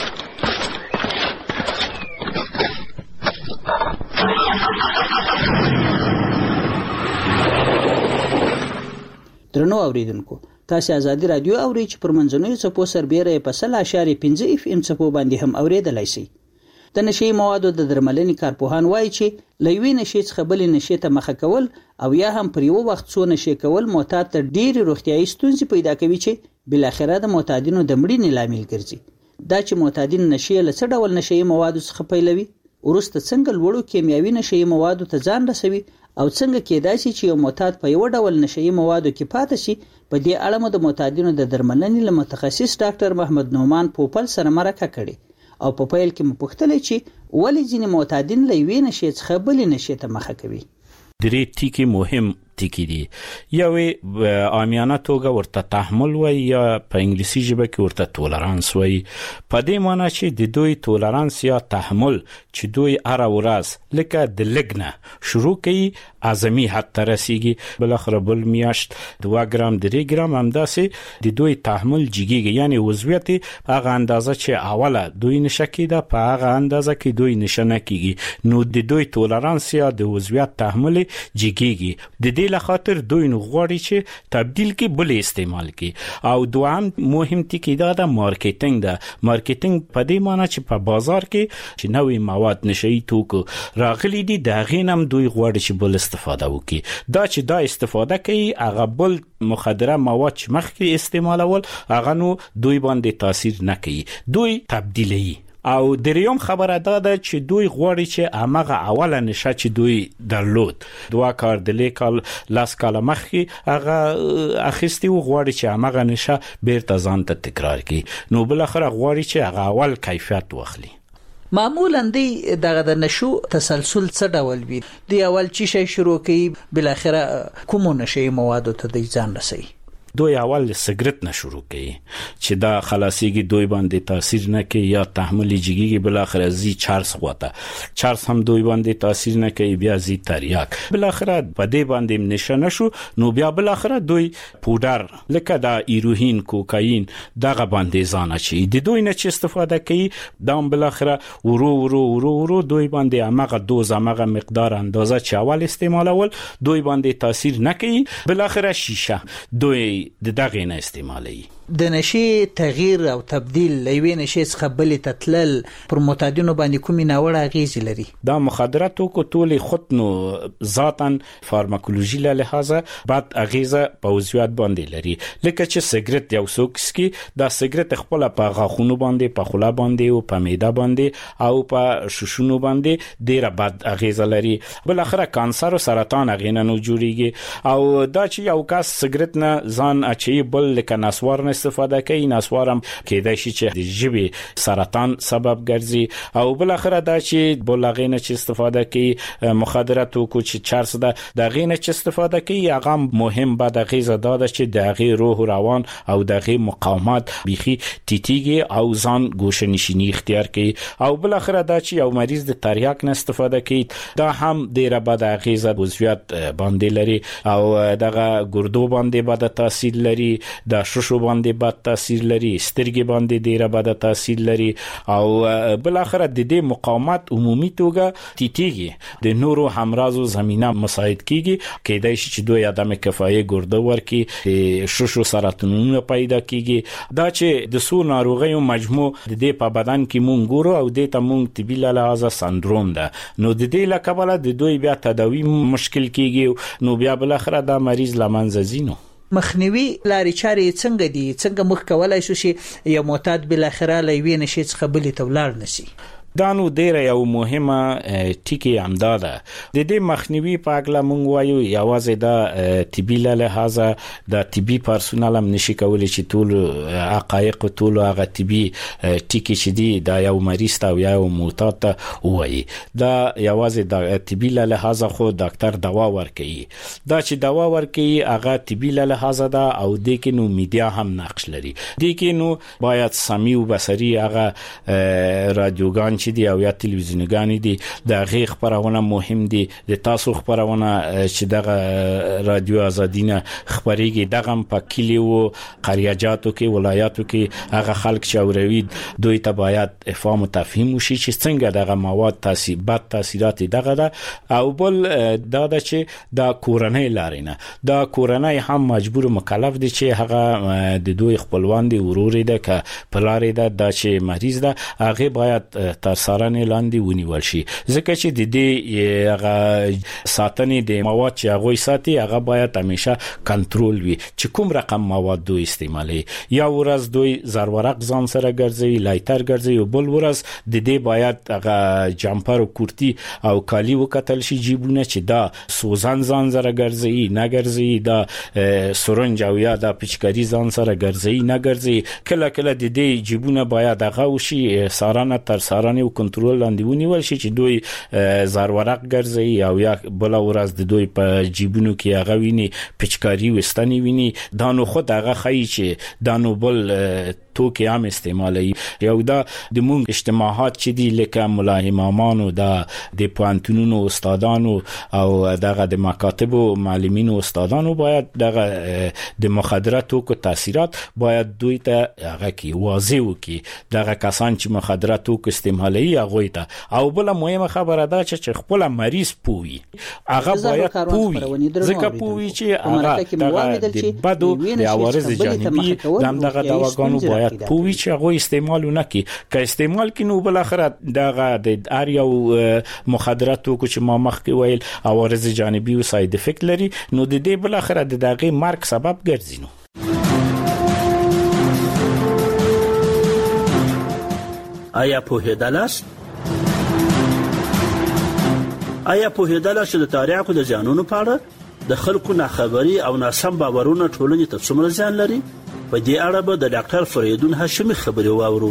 درنو اوریدونکو تاسو ازادي رادیو اورئ چې پر منځنوي څپو سربېره په سل اشاریه پنځه اف ام څپو باندې هم اوریدلای شئ. د نشي موادو د درملنې کارپوهان وایي چې لوی نشي څخه بل نشي ته مخه کول او یا هم پر یو وخت څو نشي کول معتاد ته ډېر روغتيایي ستونزې پیدا کوي چې بل اخره د معتادینو د مړینې لامل ګرځي. دا چې معتادین نشي له څه ډول نشي موادو څخه پیلوي ورسته څنګه لوړو کیمیاوي نشي موادو ته ځان رسوي او څنګه کېدای شي چې یو معتاد په یو ډول نشي موادو کې پاتې شي. په دې اړه مو د معتادینو د درملنې له متخصص ډاکټر محمد نومان پوپل سره مرکه کړې او په پیل کې مو پوښتنه چې ولې ځینې معتادین له یوې نشي څخه بلې نشي ته مخه کوي. درې ټکي مهم ټکي دي. یو عامیانه توګه ورته تحمل وای یا په انګلیسي ژبه کې ورته تولرانس وای. په دې معنی چې د دوی تولرانس یا تحمل چې دوی هر ورځ لکه د لګنه شروع کوي اعظمي حد ته رسیږي بل اخر بل میاشت دوه ګرام درې ګرام همداسې د دوی تحمل جګیږي، یعنی وضعیت هغه اندازه چې اوله دوی نشه کېده په هغه اندازه کې دوی نشه نه کیږي، نو د دوی تولرانس یا د وضعیت تحمل جګیږي. د دې لخاطر دوی نو غواړي چې تبدیل کې بل استعمال کی. او دوام مهم ټکی دا د مارکیټینګ ده. مارکیټینګ په دې معنی چې په بازار کې چې نوې مواد نشئی توکو راغلي دي د غینم دوی غواړي چې بل استفاده وکړي. دا چې دا استفاده کوي هغه بل مخدره مواد چې مخکې استعمالول هغه نو دوی باندې تاثیر نه کوي، دوی تبدیلي. او دریوم خبره دا ده چې دوی غواړي چې امغه اوله نشه چې دوی درلود دوه کار د لیکل لاس کاله مخکې هغه اخیستی و غواړي چې امغه نشه بیرته ځان ته تکرار کړي، نو بل اخر غواړي چې هغه اول کیفیت واخلي. معمولا دی دغه د نشو تسلسل څه ډول وي؟ دی اول چی شي شروع کوي بل اخره کوم نشي موادو ته د ځان رسي؟ دوی اول سګرټ نه شروع کوي چې دا خلاصيږي دوی باندې تاثیر نه کوي یا تحمل جګيږي بل اخر زی چارس غوته چارس هم دوی باندې تاثیر نه کوي بیا زی تریاک بل اخر په دې باندې نشانه شو نو بیا بل اخر دوی پودر لکه دا ایروهین کوکاین دغه باندې ځان اچي د دوی نه چې استفاده کوي دا بل اخر ورو ورو ورو ورو دوی باندې هغه دوز هغه مقدار اندازه چې اول استعمالول دوی باندې تاثیر نه کوي بل اخر شیشه دوی دغه نه استعمالي د نشي تغییر او تبديل لوي نشي څخه بل تتلل پر معتادینو باندې کومې ناوړه غیزي لري دا مخدراتو کو ټول خود نو ذاتاً فارماکولوژي له لحاظه بعد اغیزه په وضعیت باندې لري لکه چې سیګریټ یو سوکسکی دا سیګریټ خپل په غاښونو باندې په خوله باندې او په معده باندې او په شوشونو باندې ډیره بد اغیزه لري بل اخره کانسر او سرطان اغینه نو جوړیږي او دا چې یو کس سیګریټ نه ځان اچي بل لکه نسوار استفاده کوي نسوارم کېدای شي چې د جیبي سرطان سبب ګرځي او بل اخره دا چې بلغینه چې استفاده کوي مخدراتو کو چې چارس ده د غینه چې استفاده کوي هغه مهم بعد غیزه داده چې د غیر روح روان او د غیر مقاومت بيخي تیتیږي او ځان ګوشنشینی اختیار کوي او بل اخره دا چې یو مریض د تریاک نه استفاده کوي دا هم ډیره بد غیزه وضعیت باندې لري او دغه ګردو باندې بد تاثیر لري د شوشو باندې بد تاثیر لري سترګې باندې ډیره بد تاثیر لري او بل اخر د دې مقاومت عمومي توګه تیتیږي د نورو همراز زمينه مساعد کیږي کېدای شي چې دوی ادم کفایه ګرده ورکی شوشو سرطانونه پیدا کیږي دا چې د سو ناروغیو مجموع د دې په بدن کې مونږ ګورو او د ته مونږ طبي لحاظه سندروم ده نو د دې لکبله د دوی بیا تداوی مشکل کیږي نو بیا بل اخر دا مریض لمنځه زینو مخنیوي لارې چارې څنګه دي څنګه مخ کولای شو چې یو معتاد بل اخره لوي نشي څخه بلی تولار نشي دا نو ډیره یو مهمه ټکی امداده د دې مخنیوي په اړه مونږ وایو یوازې دا طبي له لحاظه د طبي پرسونل هم نشي کولای چې ټول حقایق ټول هغه طبي ټکی چې دی دا یو مریض ته یو معتاد ته وایي دا یوازې د طبي له لحاظه خو ډاکټر دوا ورکوي دا چې دوا ورکوي هغه طبي له لحاظه دا او د کې نو میډیا هم نقش لري د کې نو باید سمي او بصري هغه رادیوګان چې دی او یا تلویزیونګانی دي د غیر خبرونه مهم دي د تاسو خبرونه چې دغه رادیو ازادینه خبريږي دغه په کلیو قریاجاتو کې ولایاتو کې هغه خلک چې اوروي دوی ته باید افهام او تفهیم وشي چې څنګه دغه مواد تاثیرات تاثیرات دغه ده او بل دا د چې د کورنۍ لارینه دا کورنۍ هم مجبور مکلف دي چې هغه د دوی خپلوان دي ورور دي ک پلار دي د چې مریض ده هغه باید سارانه لاندې ونیول شي ځکه چې د دې هغه ساتنې د مواد چې هغه ساتي هغه باید همیشه کنټرول وي چې کوم رقم مواد دوی استعمالي یا ورځ دوی زرورق ځان سره ګرځي لایتر ګرځي او بل ورځ د دې باید هغه جامپر او کورتی او کالی وکتل شي جیبونه چې دا سوزن ځان سره ګرځي نه ګرځي دا سرنج او یا دا پچکاری ځان سره ګرځي نه ګرځي کله کله د دې جیبونه باید هغه وشي سارانه تر سارانه او کنټرول لاندې ونیول شي چې دوی زرورق ګرځي او یا بل ورځ د دوی په جیبونو کې هغه ویني پچکاری وستنی ویني دا نو خود هغه خی چې دا نو بل توکي عام استعمالي یو دا د مونږ اجتماعات چې دي لکه ملا امامانو دا د پوانتونونو استادانو او دغه د مکاتب او معلمینو استادانو باید دغه د مخدراتو کو تاثیرات باید دوی ته هغه کی واضح وکي دغه کسان چې مخدراتو کو استعمالي هغه ته او بل مهمه خبره ده چې خپل مریض پوي هغه باید پوي ځکه پوي چې هغه د بدو د عوارض جانبي دغه دواګانو باید پوي چې هغه استعمال نه کی که استعمال کینو بل اخر دغه د ار یو مخدراتو کو چې ما مخکې ویل عوارض جانبي او ساید افیکټ لري نو د دې بل اخر د دغه مرګ سبب ګرځي نو آیا په هدالاس آیا په هدالاس د تاریخ د ځانونو په اړه د خلکو نه خبري او ناسم باورونه ټولنې ته څومره ځان لري په دې اړه به د ډاکټر فریدون هاشمي خبري واورو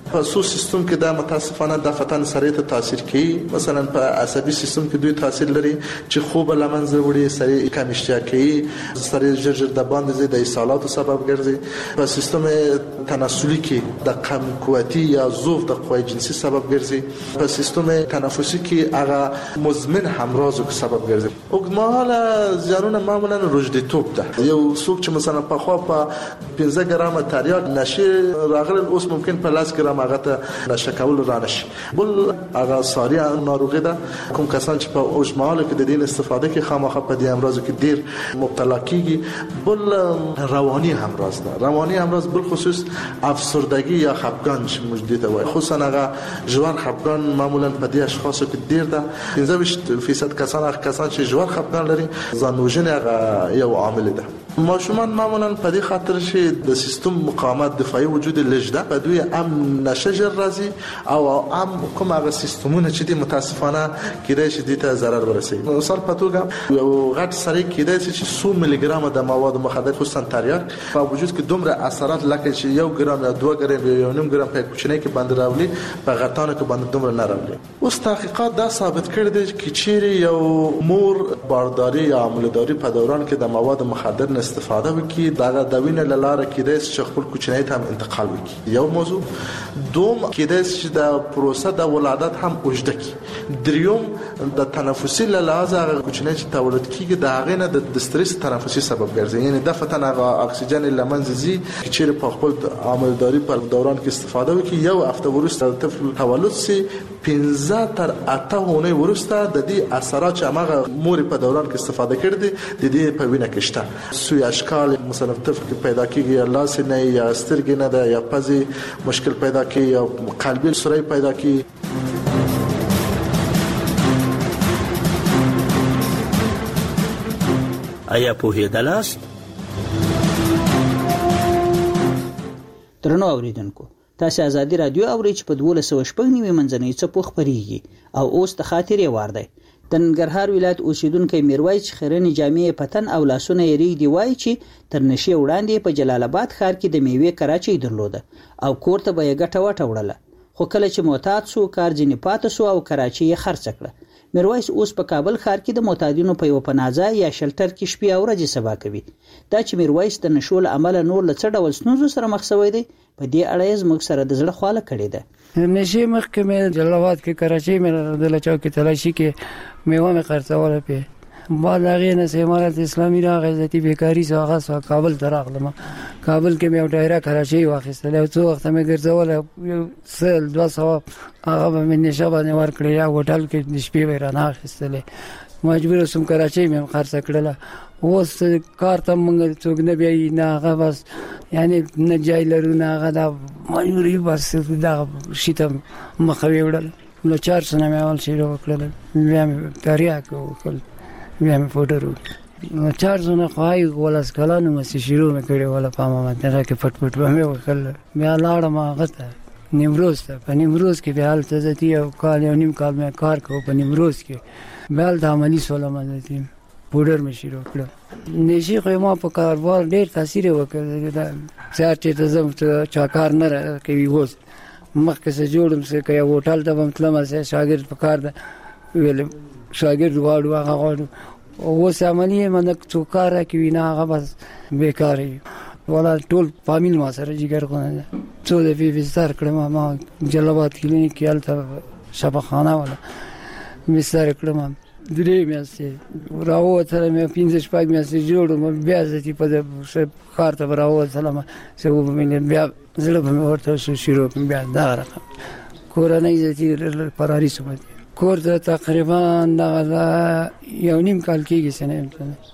په سو سیستم کې دا متاسفانه د فتن سره ته تاثیر کوي. مثلا په عصبي سیستم کې دوی تاثیر لري چې خوب لمنځه وړي، سره کمشتیا کوي، سره جرجر د باندې د اسهالاتو سبب ګرځي. په سیستم تناسلي کې د کم قوتي یا ضعف د قوی جنسي سبب ګرځي. په سیستم تنفسي کې هغه مزمن همراز او سبب ګرځي. اوګماله زیانونه معمولا روجديتوب ده. یو څوک چې مثلا په خوا په پنځه ګرام تریاک نشه راغلی، اوس ممکن په لاس ګرام هغه ته نشه کول را نشي. بل هغه ساري ناروغي ده. کوم کسان چې په اوجماله کې د دین استفاده کې خامخا په دې امراض کې ډیر مبتلا کیږي. بل رواني امراض ده. رواني امراض بل خصوص افسردگی یا خفګان چې موجود ده، خصوصا هغه ژور خفګان معمولا په دې اشخاصو کې ډیر ده. پنځه ویشت فیصد کسان هغه کسان چې ژور خفګان لري ځانوژنه هغه یو عامل ده. ماشومان معمولا په دې خاطر چې د سیستم مقاومت دفاعي وجود لږ ده، په دوی ام نشه جر راځي او ام کوم هغه سیستمونه چې د متاسفانه کېدای شي د ته ضرر ورسوي. مثال په توګه یو غټ سړی کېدای شي چې څو ملي ګرام د مواد مخدر خصوصا تریاک په وجود کې دومره اثرات لکه چې یو ګرام یا دوه ګرام یا یو نیم ګرام په کوچنۍ کې باندې راولي، په غټانو کې باندې دومره نه راولي. اوس تحقیقات دا ثابت کړي دي چې چیرې یو مور بارداری یا عملداري په دوران کې د مواد مخدر استفاده وکړي، دا د وینې لاره کېدای شي خپل کوچنۍ ته هم انتقال وکړي. یو موضوع دوم کېدای شي د پروسه د ولادت هم اوږده کړي. دریوم د تنفسي لحاظ هغه کوچنۍ چې تولد کیږي د هغه نه د استرس تنفسي سبب ګرځي، یعنی د فتن هغه اکسیجن لمنځه زی چې په خپل عملداري په دوران کې استفاده وکړي. یو هفته وروسته طفل تولد سي پنځه تر اته اونۍ وروسته د دې اثرات چې هغه مور په دوران کې استفاده کړي د دې په وینه کې شته. سوی اشکال مثلا طفل پیدا کیږي یا لاس نه یا سترګې نه ده یا پزې مشکل پیدا کیږي یا قلبي سوري پیدا کیږي. آیا پوهیدلاست؟ درنو اوریدونکو، تاسو ازادي رادیو اورئ چې په دوله سو شپږ نیمه منځنۍ څپو خبريږي او اوس د خاطرې وار دی. د ننګرهار ولایت اوسیدونکو میرویس خیرنی جامع پتن او لاسونه یې ریږ دی وای چې تر نشي وړاندې په جلال آباد ښار کې د میوې کراچۍ درلوده او کوړه به یې ګټه وټه وړله، خو کله چې معتاد سو کار ځنی پاتې سو او کراچۍ یې خرڅ کړه. میرویس اوس په کابل ښار کې د معتادینو په یو پناهځای یا شلټر کې شپې او ورځې سبا کوي. دا چې میرویس د نشول عمل نور له څه ډول ستونزو سره مخ شوی دی، په دې اړه زموږ سره د زړه خواله کړې ده. نشي مخکې مې جلال آباد کې کراچۍ مې د لچاو کې تلاشي کې میوه مې خرڅوله په بعد هغه نه امارت اسلامي راغی ذاتی بیکاری سو هغه سو کابل ته راغلم. کابل کې مې ډایره کراچۍ واخیستل او څو وخت مې ګرځول سل دوه سو هغه مې نشه باندې ورکړی یا هوټل کې د شپې ورانه اخیستل. مجبور سوم کراچۍ مې خرڅ کړله. اوس کار ته مونږ څوک نه بیا نه هغه بس یعنی نه جای لرو نه هغه دا مجبوري بس دا شیته مخوي وړل. نو چار سنه مې اول شروع وکړل، بیا مې تریاک وکړل، بیا مې فوټرو نو چار سنه خوای ولاس کلانو مې شروع مې کړې ولا پامه مته کې پټ پټ مې وکړل. بیا لاړم هغه ته نیمروز ته. په نیمروز کې بیا حالت ذاتی او کال یو نیم کال مې کار کوم په نیمروز کې. بیا د عملی سولم ذاتی پودر مې شروع کړ. نشي خو ما په کاروبار ډېر تاثیر وکړ. دا ساعت ته زم چا کار نه کوي. اوس مخکې سره جوړم سره کوي هوټل ته هم تلم سره شاګرد په کار ده ویل شاګرد واړو هغه واړو اوس عملی منه څو کار کوي نه هغه بس بیکاري ولا ټول فامیل ما سره جګر غونه څو د وی وزار کړم ما جلال آباد کلینیک کې الته شفاخانه ولا مستر کړم درې میاشتې راو ته مې پنځه شپږ میاشتې جوړم بیا ځتې په کار ته راو سلام سه مې بیا زړه په ورته شو شروع بیا دا رقم کورنۍ ځتې فراری شو کور ته تقریبا دا یو نیم کال کېږي سنه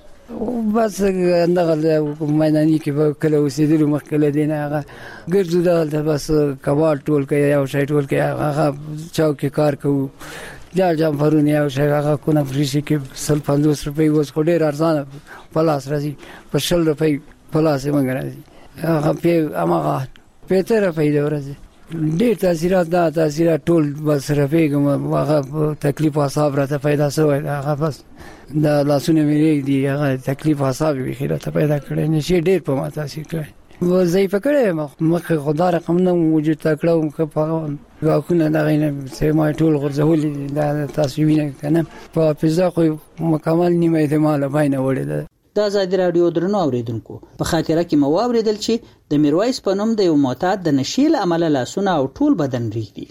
بس دغه میداني کې کله اوسېدلو مخکله دی نه هغه ګرځو دلته بس کباړ ټول کوي او شی ټول کوي هغه چوک کې کار کوو جار جام فرونی او شی هغه کو نه فریشي کې سل پنځوس روپۍ اوس خو ډېر ارزانه پلاس راځي په شل روپۍ پلاس یې مونږ راځي هغه په هغه پېته روپۍ د ورځې ډېر تاثیرات دا تاثیرات ټول بس رفیقم هغه تکلیف حساب راته پیدا شوی هغه بس دا لاسونه مې دی هغه تکلیف حساب به خیرته پیدا کړی نشي ډېر په ما تاثیر کړی وظیفه کړې مخه خدای رقم نه موجود تکړه په غاښونه دا غینه سیمه ټول غرزولې دا تاسو وینئ کنه په فضا خو مکمل نیمه احتمال باندې وړي ده. د آزادي رادیو درنو اوریدونکو په خاطره کې مو اوریدل چې د میرویس په نوم د یو معتاد د نشي له امله لاسونه او ټول بدن ریږدي.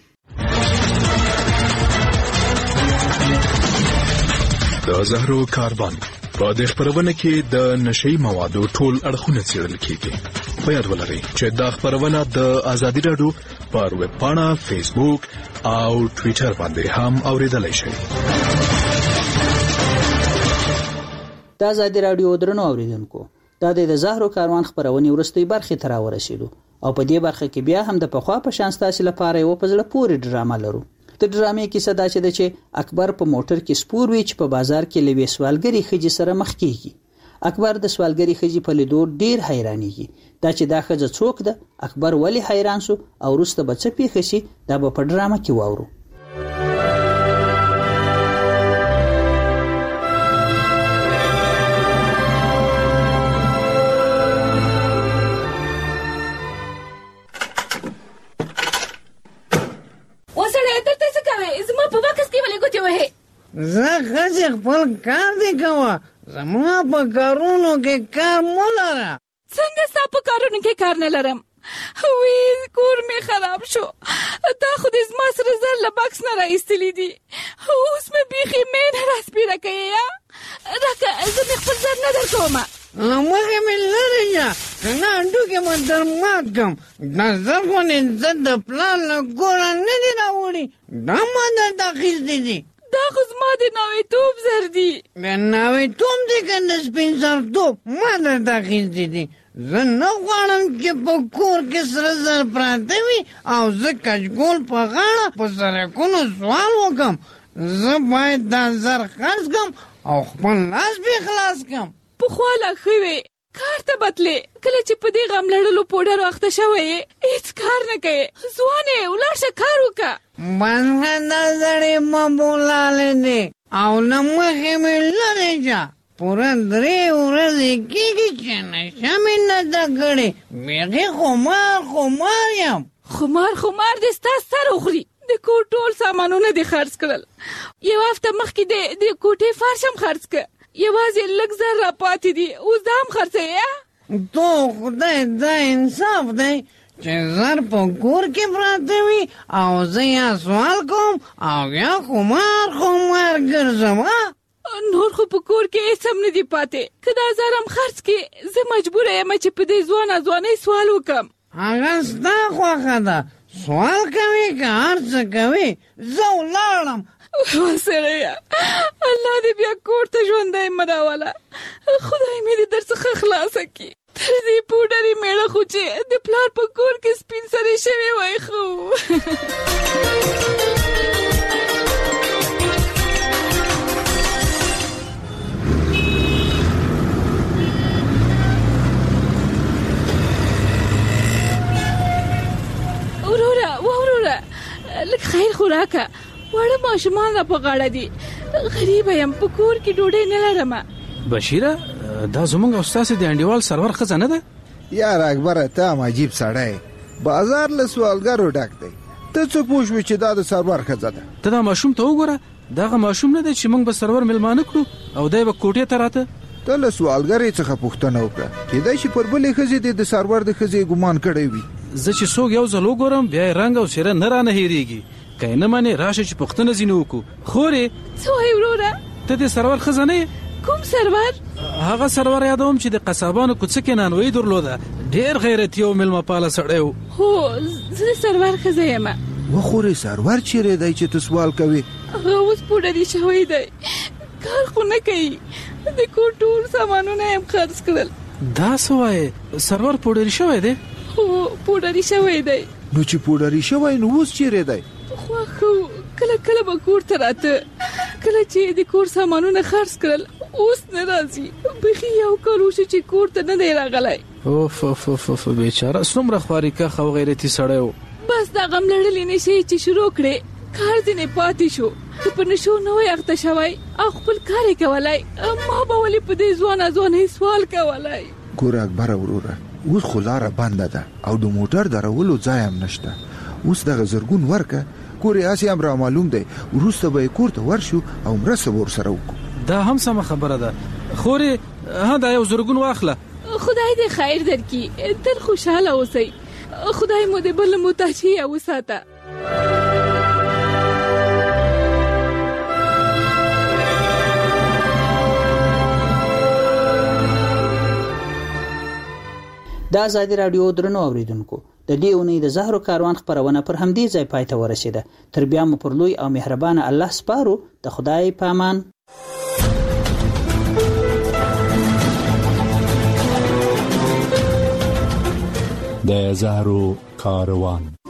د زهرو کاروان په دې خبرونه کې د نشي موادو ټول اړخونه څېړل کیږي. په یاد ولرئ چې دا خبرونه د آزادي رادیو پر ویب پاڼه، فیسبوک او ټوئیټر باندې هم اوریدلای شئ. د آزادي رادیو درنو اوریدونکو دا د زهرو کاروان خبرونه ورستۍ برخه تر ورسېدو او په دې برخه کې بیا هم د پخوا په شان ستاسو لپاره یو په زړه پورې ډرامه لرو. د ډرامې کیسه دا چې چې اکبر په موټر کې سپور وی چې په بازار کې لوي سوالګری خجی سره مخ کیږي. اکبر د سوالګری خجی په لیدو ډیر حیرانېږي دا چې دا خجه څوک ده، اکبر ولی حیران سو او وروسته به څه پیښ شي دا به په ډرامه کې واورو. زه خځه خپل کار دی کوه، زما په کارونو کې کار مو لره. څنګه ستا په کارونو کې کار نه لرم؟ وی کور می خراب شو، دا خو دې زما سره زر له بکس نه را ایستلی دي، اوس مې بیخي مې نه راسپیره کوي. یا راکه زه مې خپل زر نه در کومه مخې مې لرې یا که نه هډوکې مې در مات کړم. دا زر خو نه زه د پلان له کوره نه دي راوړي، دا ما درته اخیستي دي. دا خو زما د ناویتوب زر دي. د ناویتوب دی که د سپین سرتوب ما درته اخیستي دي. زه نه غواړم چې په کور کې سره زر پراته وي او زه کچکول په غاړه په سړکونو سوال وکړم. زه باید دا زر خرڅ کړم او خپل لاس بې خلاص کړم. پخوا لا ښه وې، کار ته بتلې، کله چې په دې غم لړلو پوډر اخته شوی یې هېڅ کار نه کوې. ځوان یې ولاړ شه کار وکړه. بنده دا زړې مه بولالې دی او له مخې مې لرې شه. پوره درې ورځې کېږي چې نشه مې نه ده کړې، بیخي خمار خمار یم. خمار خمار دې ستا سر وخوري. د کور ټول سامانونه دې خرڅ کړل، یو هفته مخکې د کوټې فرش هم خرڅ کړه، یوازې لږ زر را پاتې دي، اوس دا هم خرڅوې؟ تو خدای دا انصاف دی چې زر په کور کې پراته وي او زه یا سوال کوم او یا خمار خمار ګرځم. نور خو په کور کې هېڅ هم نه دي پاتې، که دا زر هم خرڅ کړې زه مجبوره یم چې په دې ځوانه ځوانۍ سوال وکړم. هغه ستا خوښه ده، سوال کوي که هر څه کوي، زه ولاړم. سړیه الله دې بیا کور ته ژوندی مه راوله، خدای مې دې در څخه خلاصه کړي. تر دې پوډرې میړه خو چې د پلار په کور کې سپین سرې شوې وای خو وروره وروره لږ خیر خو راکه، واړه ماشومان را په غاړه دي، غریبه یم، په کور کې ډوډۍ نه لرم. بشیره دا زمونږ او ستاسې د انډیوال سرور ښځه نه ده؟ یار اکبره ته هم عجیب سړی، بازار له سوالګرو ډک دی، ته څه پوه شوې چې دا د سرور ښځه ده؟ ته دا ماشوم ته وګوره، دغه ماشوم نه دی چې موږ به سرور میلمانه کړو او دی به کوټې ته راته. ته له سوالګرې څخه پوښتنه وکړه، کېدای شي پر بلې ښځې دې د سرور د ښځې ګمان کړی وي. زه چې څوک یو ځل وګورم بیا یې رنګ او څېره نه رانه هېرېږي، که یې نه منې راشه چې پوښتنه ځینې وکړو. خورې څه وایې وروره؟ ته د سرور ښځه نه یې؟ کوم سرور؟ هغه سرور یادوم چې د قصابانو کوڅه کې نانوایي درلوده، ډېر غیرتي او میلمه پاله سړی و. هو زه د سرور ښځه یم. وخورې سرور چیرې دی چې ته سوال کوې؟ هغه اوس پوډري شوی دی، کار خو نه کوي، د کور ټول سامانونه یې هم خرڅ کړل. دا څه وایې سرور پوډري شوی دی؟ هو پوډري شوی دی. نو چې پوډري شوی نو اوس چیرې دی؟ خو خو کله کله به کور ته راته، کله چې د کور سامانونه خرڅ کړل اوس نه راځي، بیخي یو کال وشو چې کور ته نه دی راغلی. اوف اوف اوف بیچاره څومره خوارېکښ او غیرتي سړی و. بس دا غم لړلې نشي چې شروع کړې، کار ځینې پاتې شو، که په نشو نه وای اخته شوی او خپل کار یې کولی، ما به ولې په دې ځوانه ځوانۍ سوال کولی؟ ګوره اکبره وروره، اوس خو لاره بنده ده او د موټر درولو ځای هم نشته. اوس دغه زرګون ورکه کور یې هسې هم را معلوم دی، وروسته به یې کور ته ورشو او مرسته به ورسره وکړو. دا هم سمه خبره ده. خورې ها دا یو زرګون واخله. خدای دې خیر درکړي، تل خوشاله اوسئ. خدای مو دې بل محتاجي وساته. د ازادي رادیو درنو اوریدونکو، د دې اونۍ د زهرو کاروان خبرونه پر همدې ځای پای ته ورسیده. تر بیا مو پر لوی او مهربانه الله سپارو. د خدای په امان. د زهرو کاروان.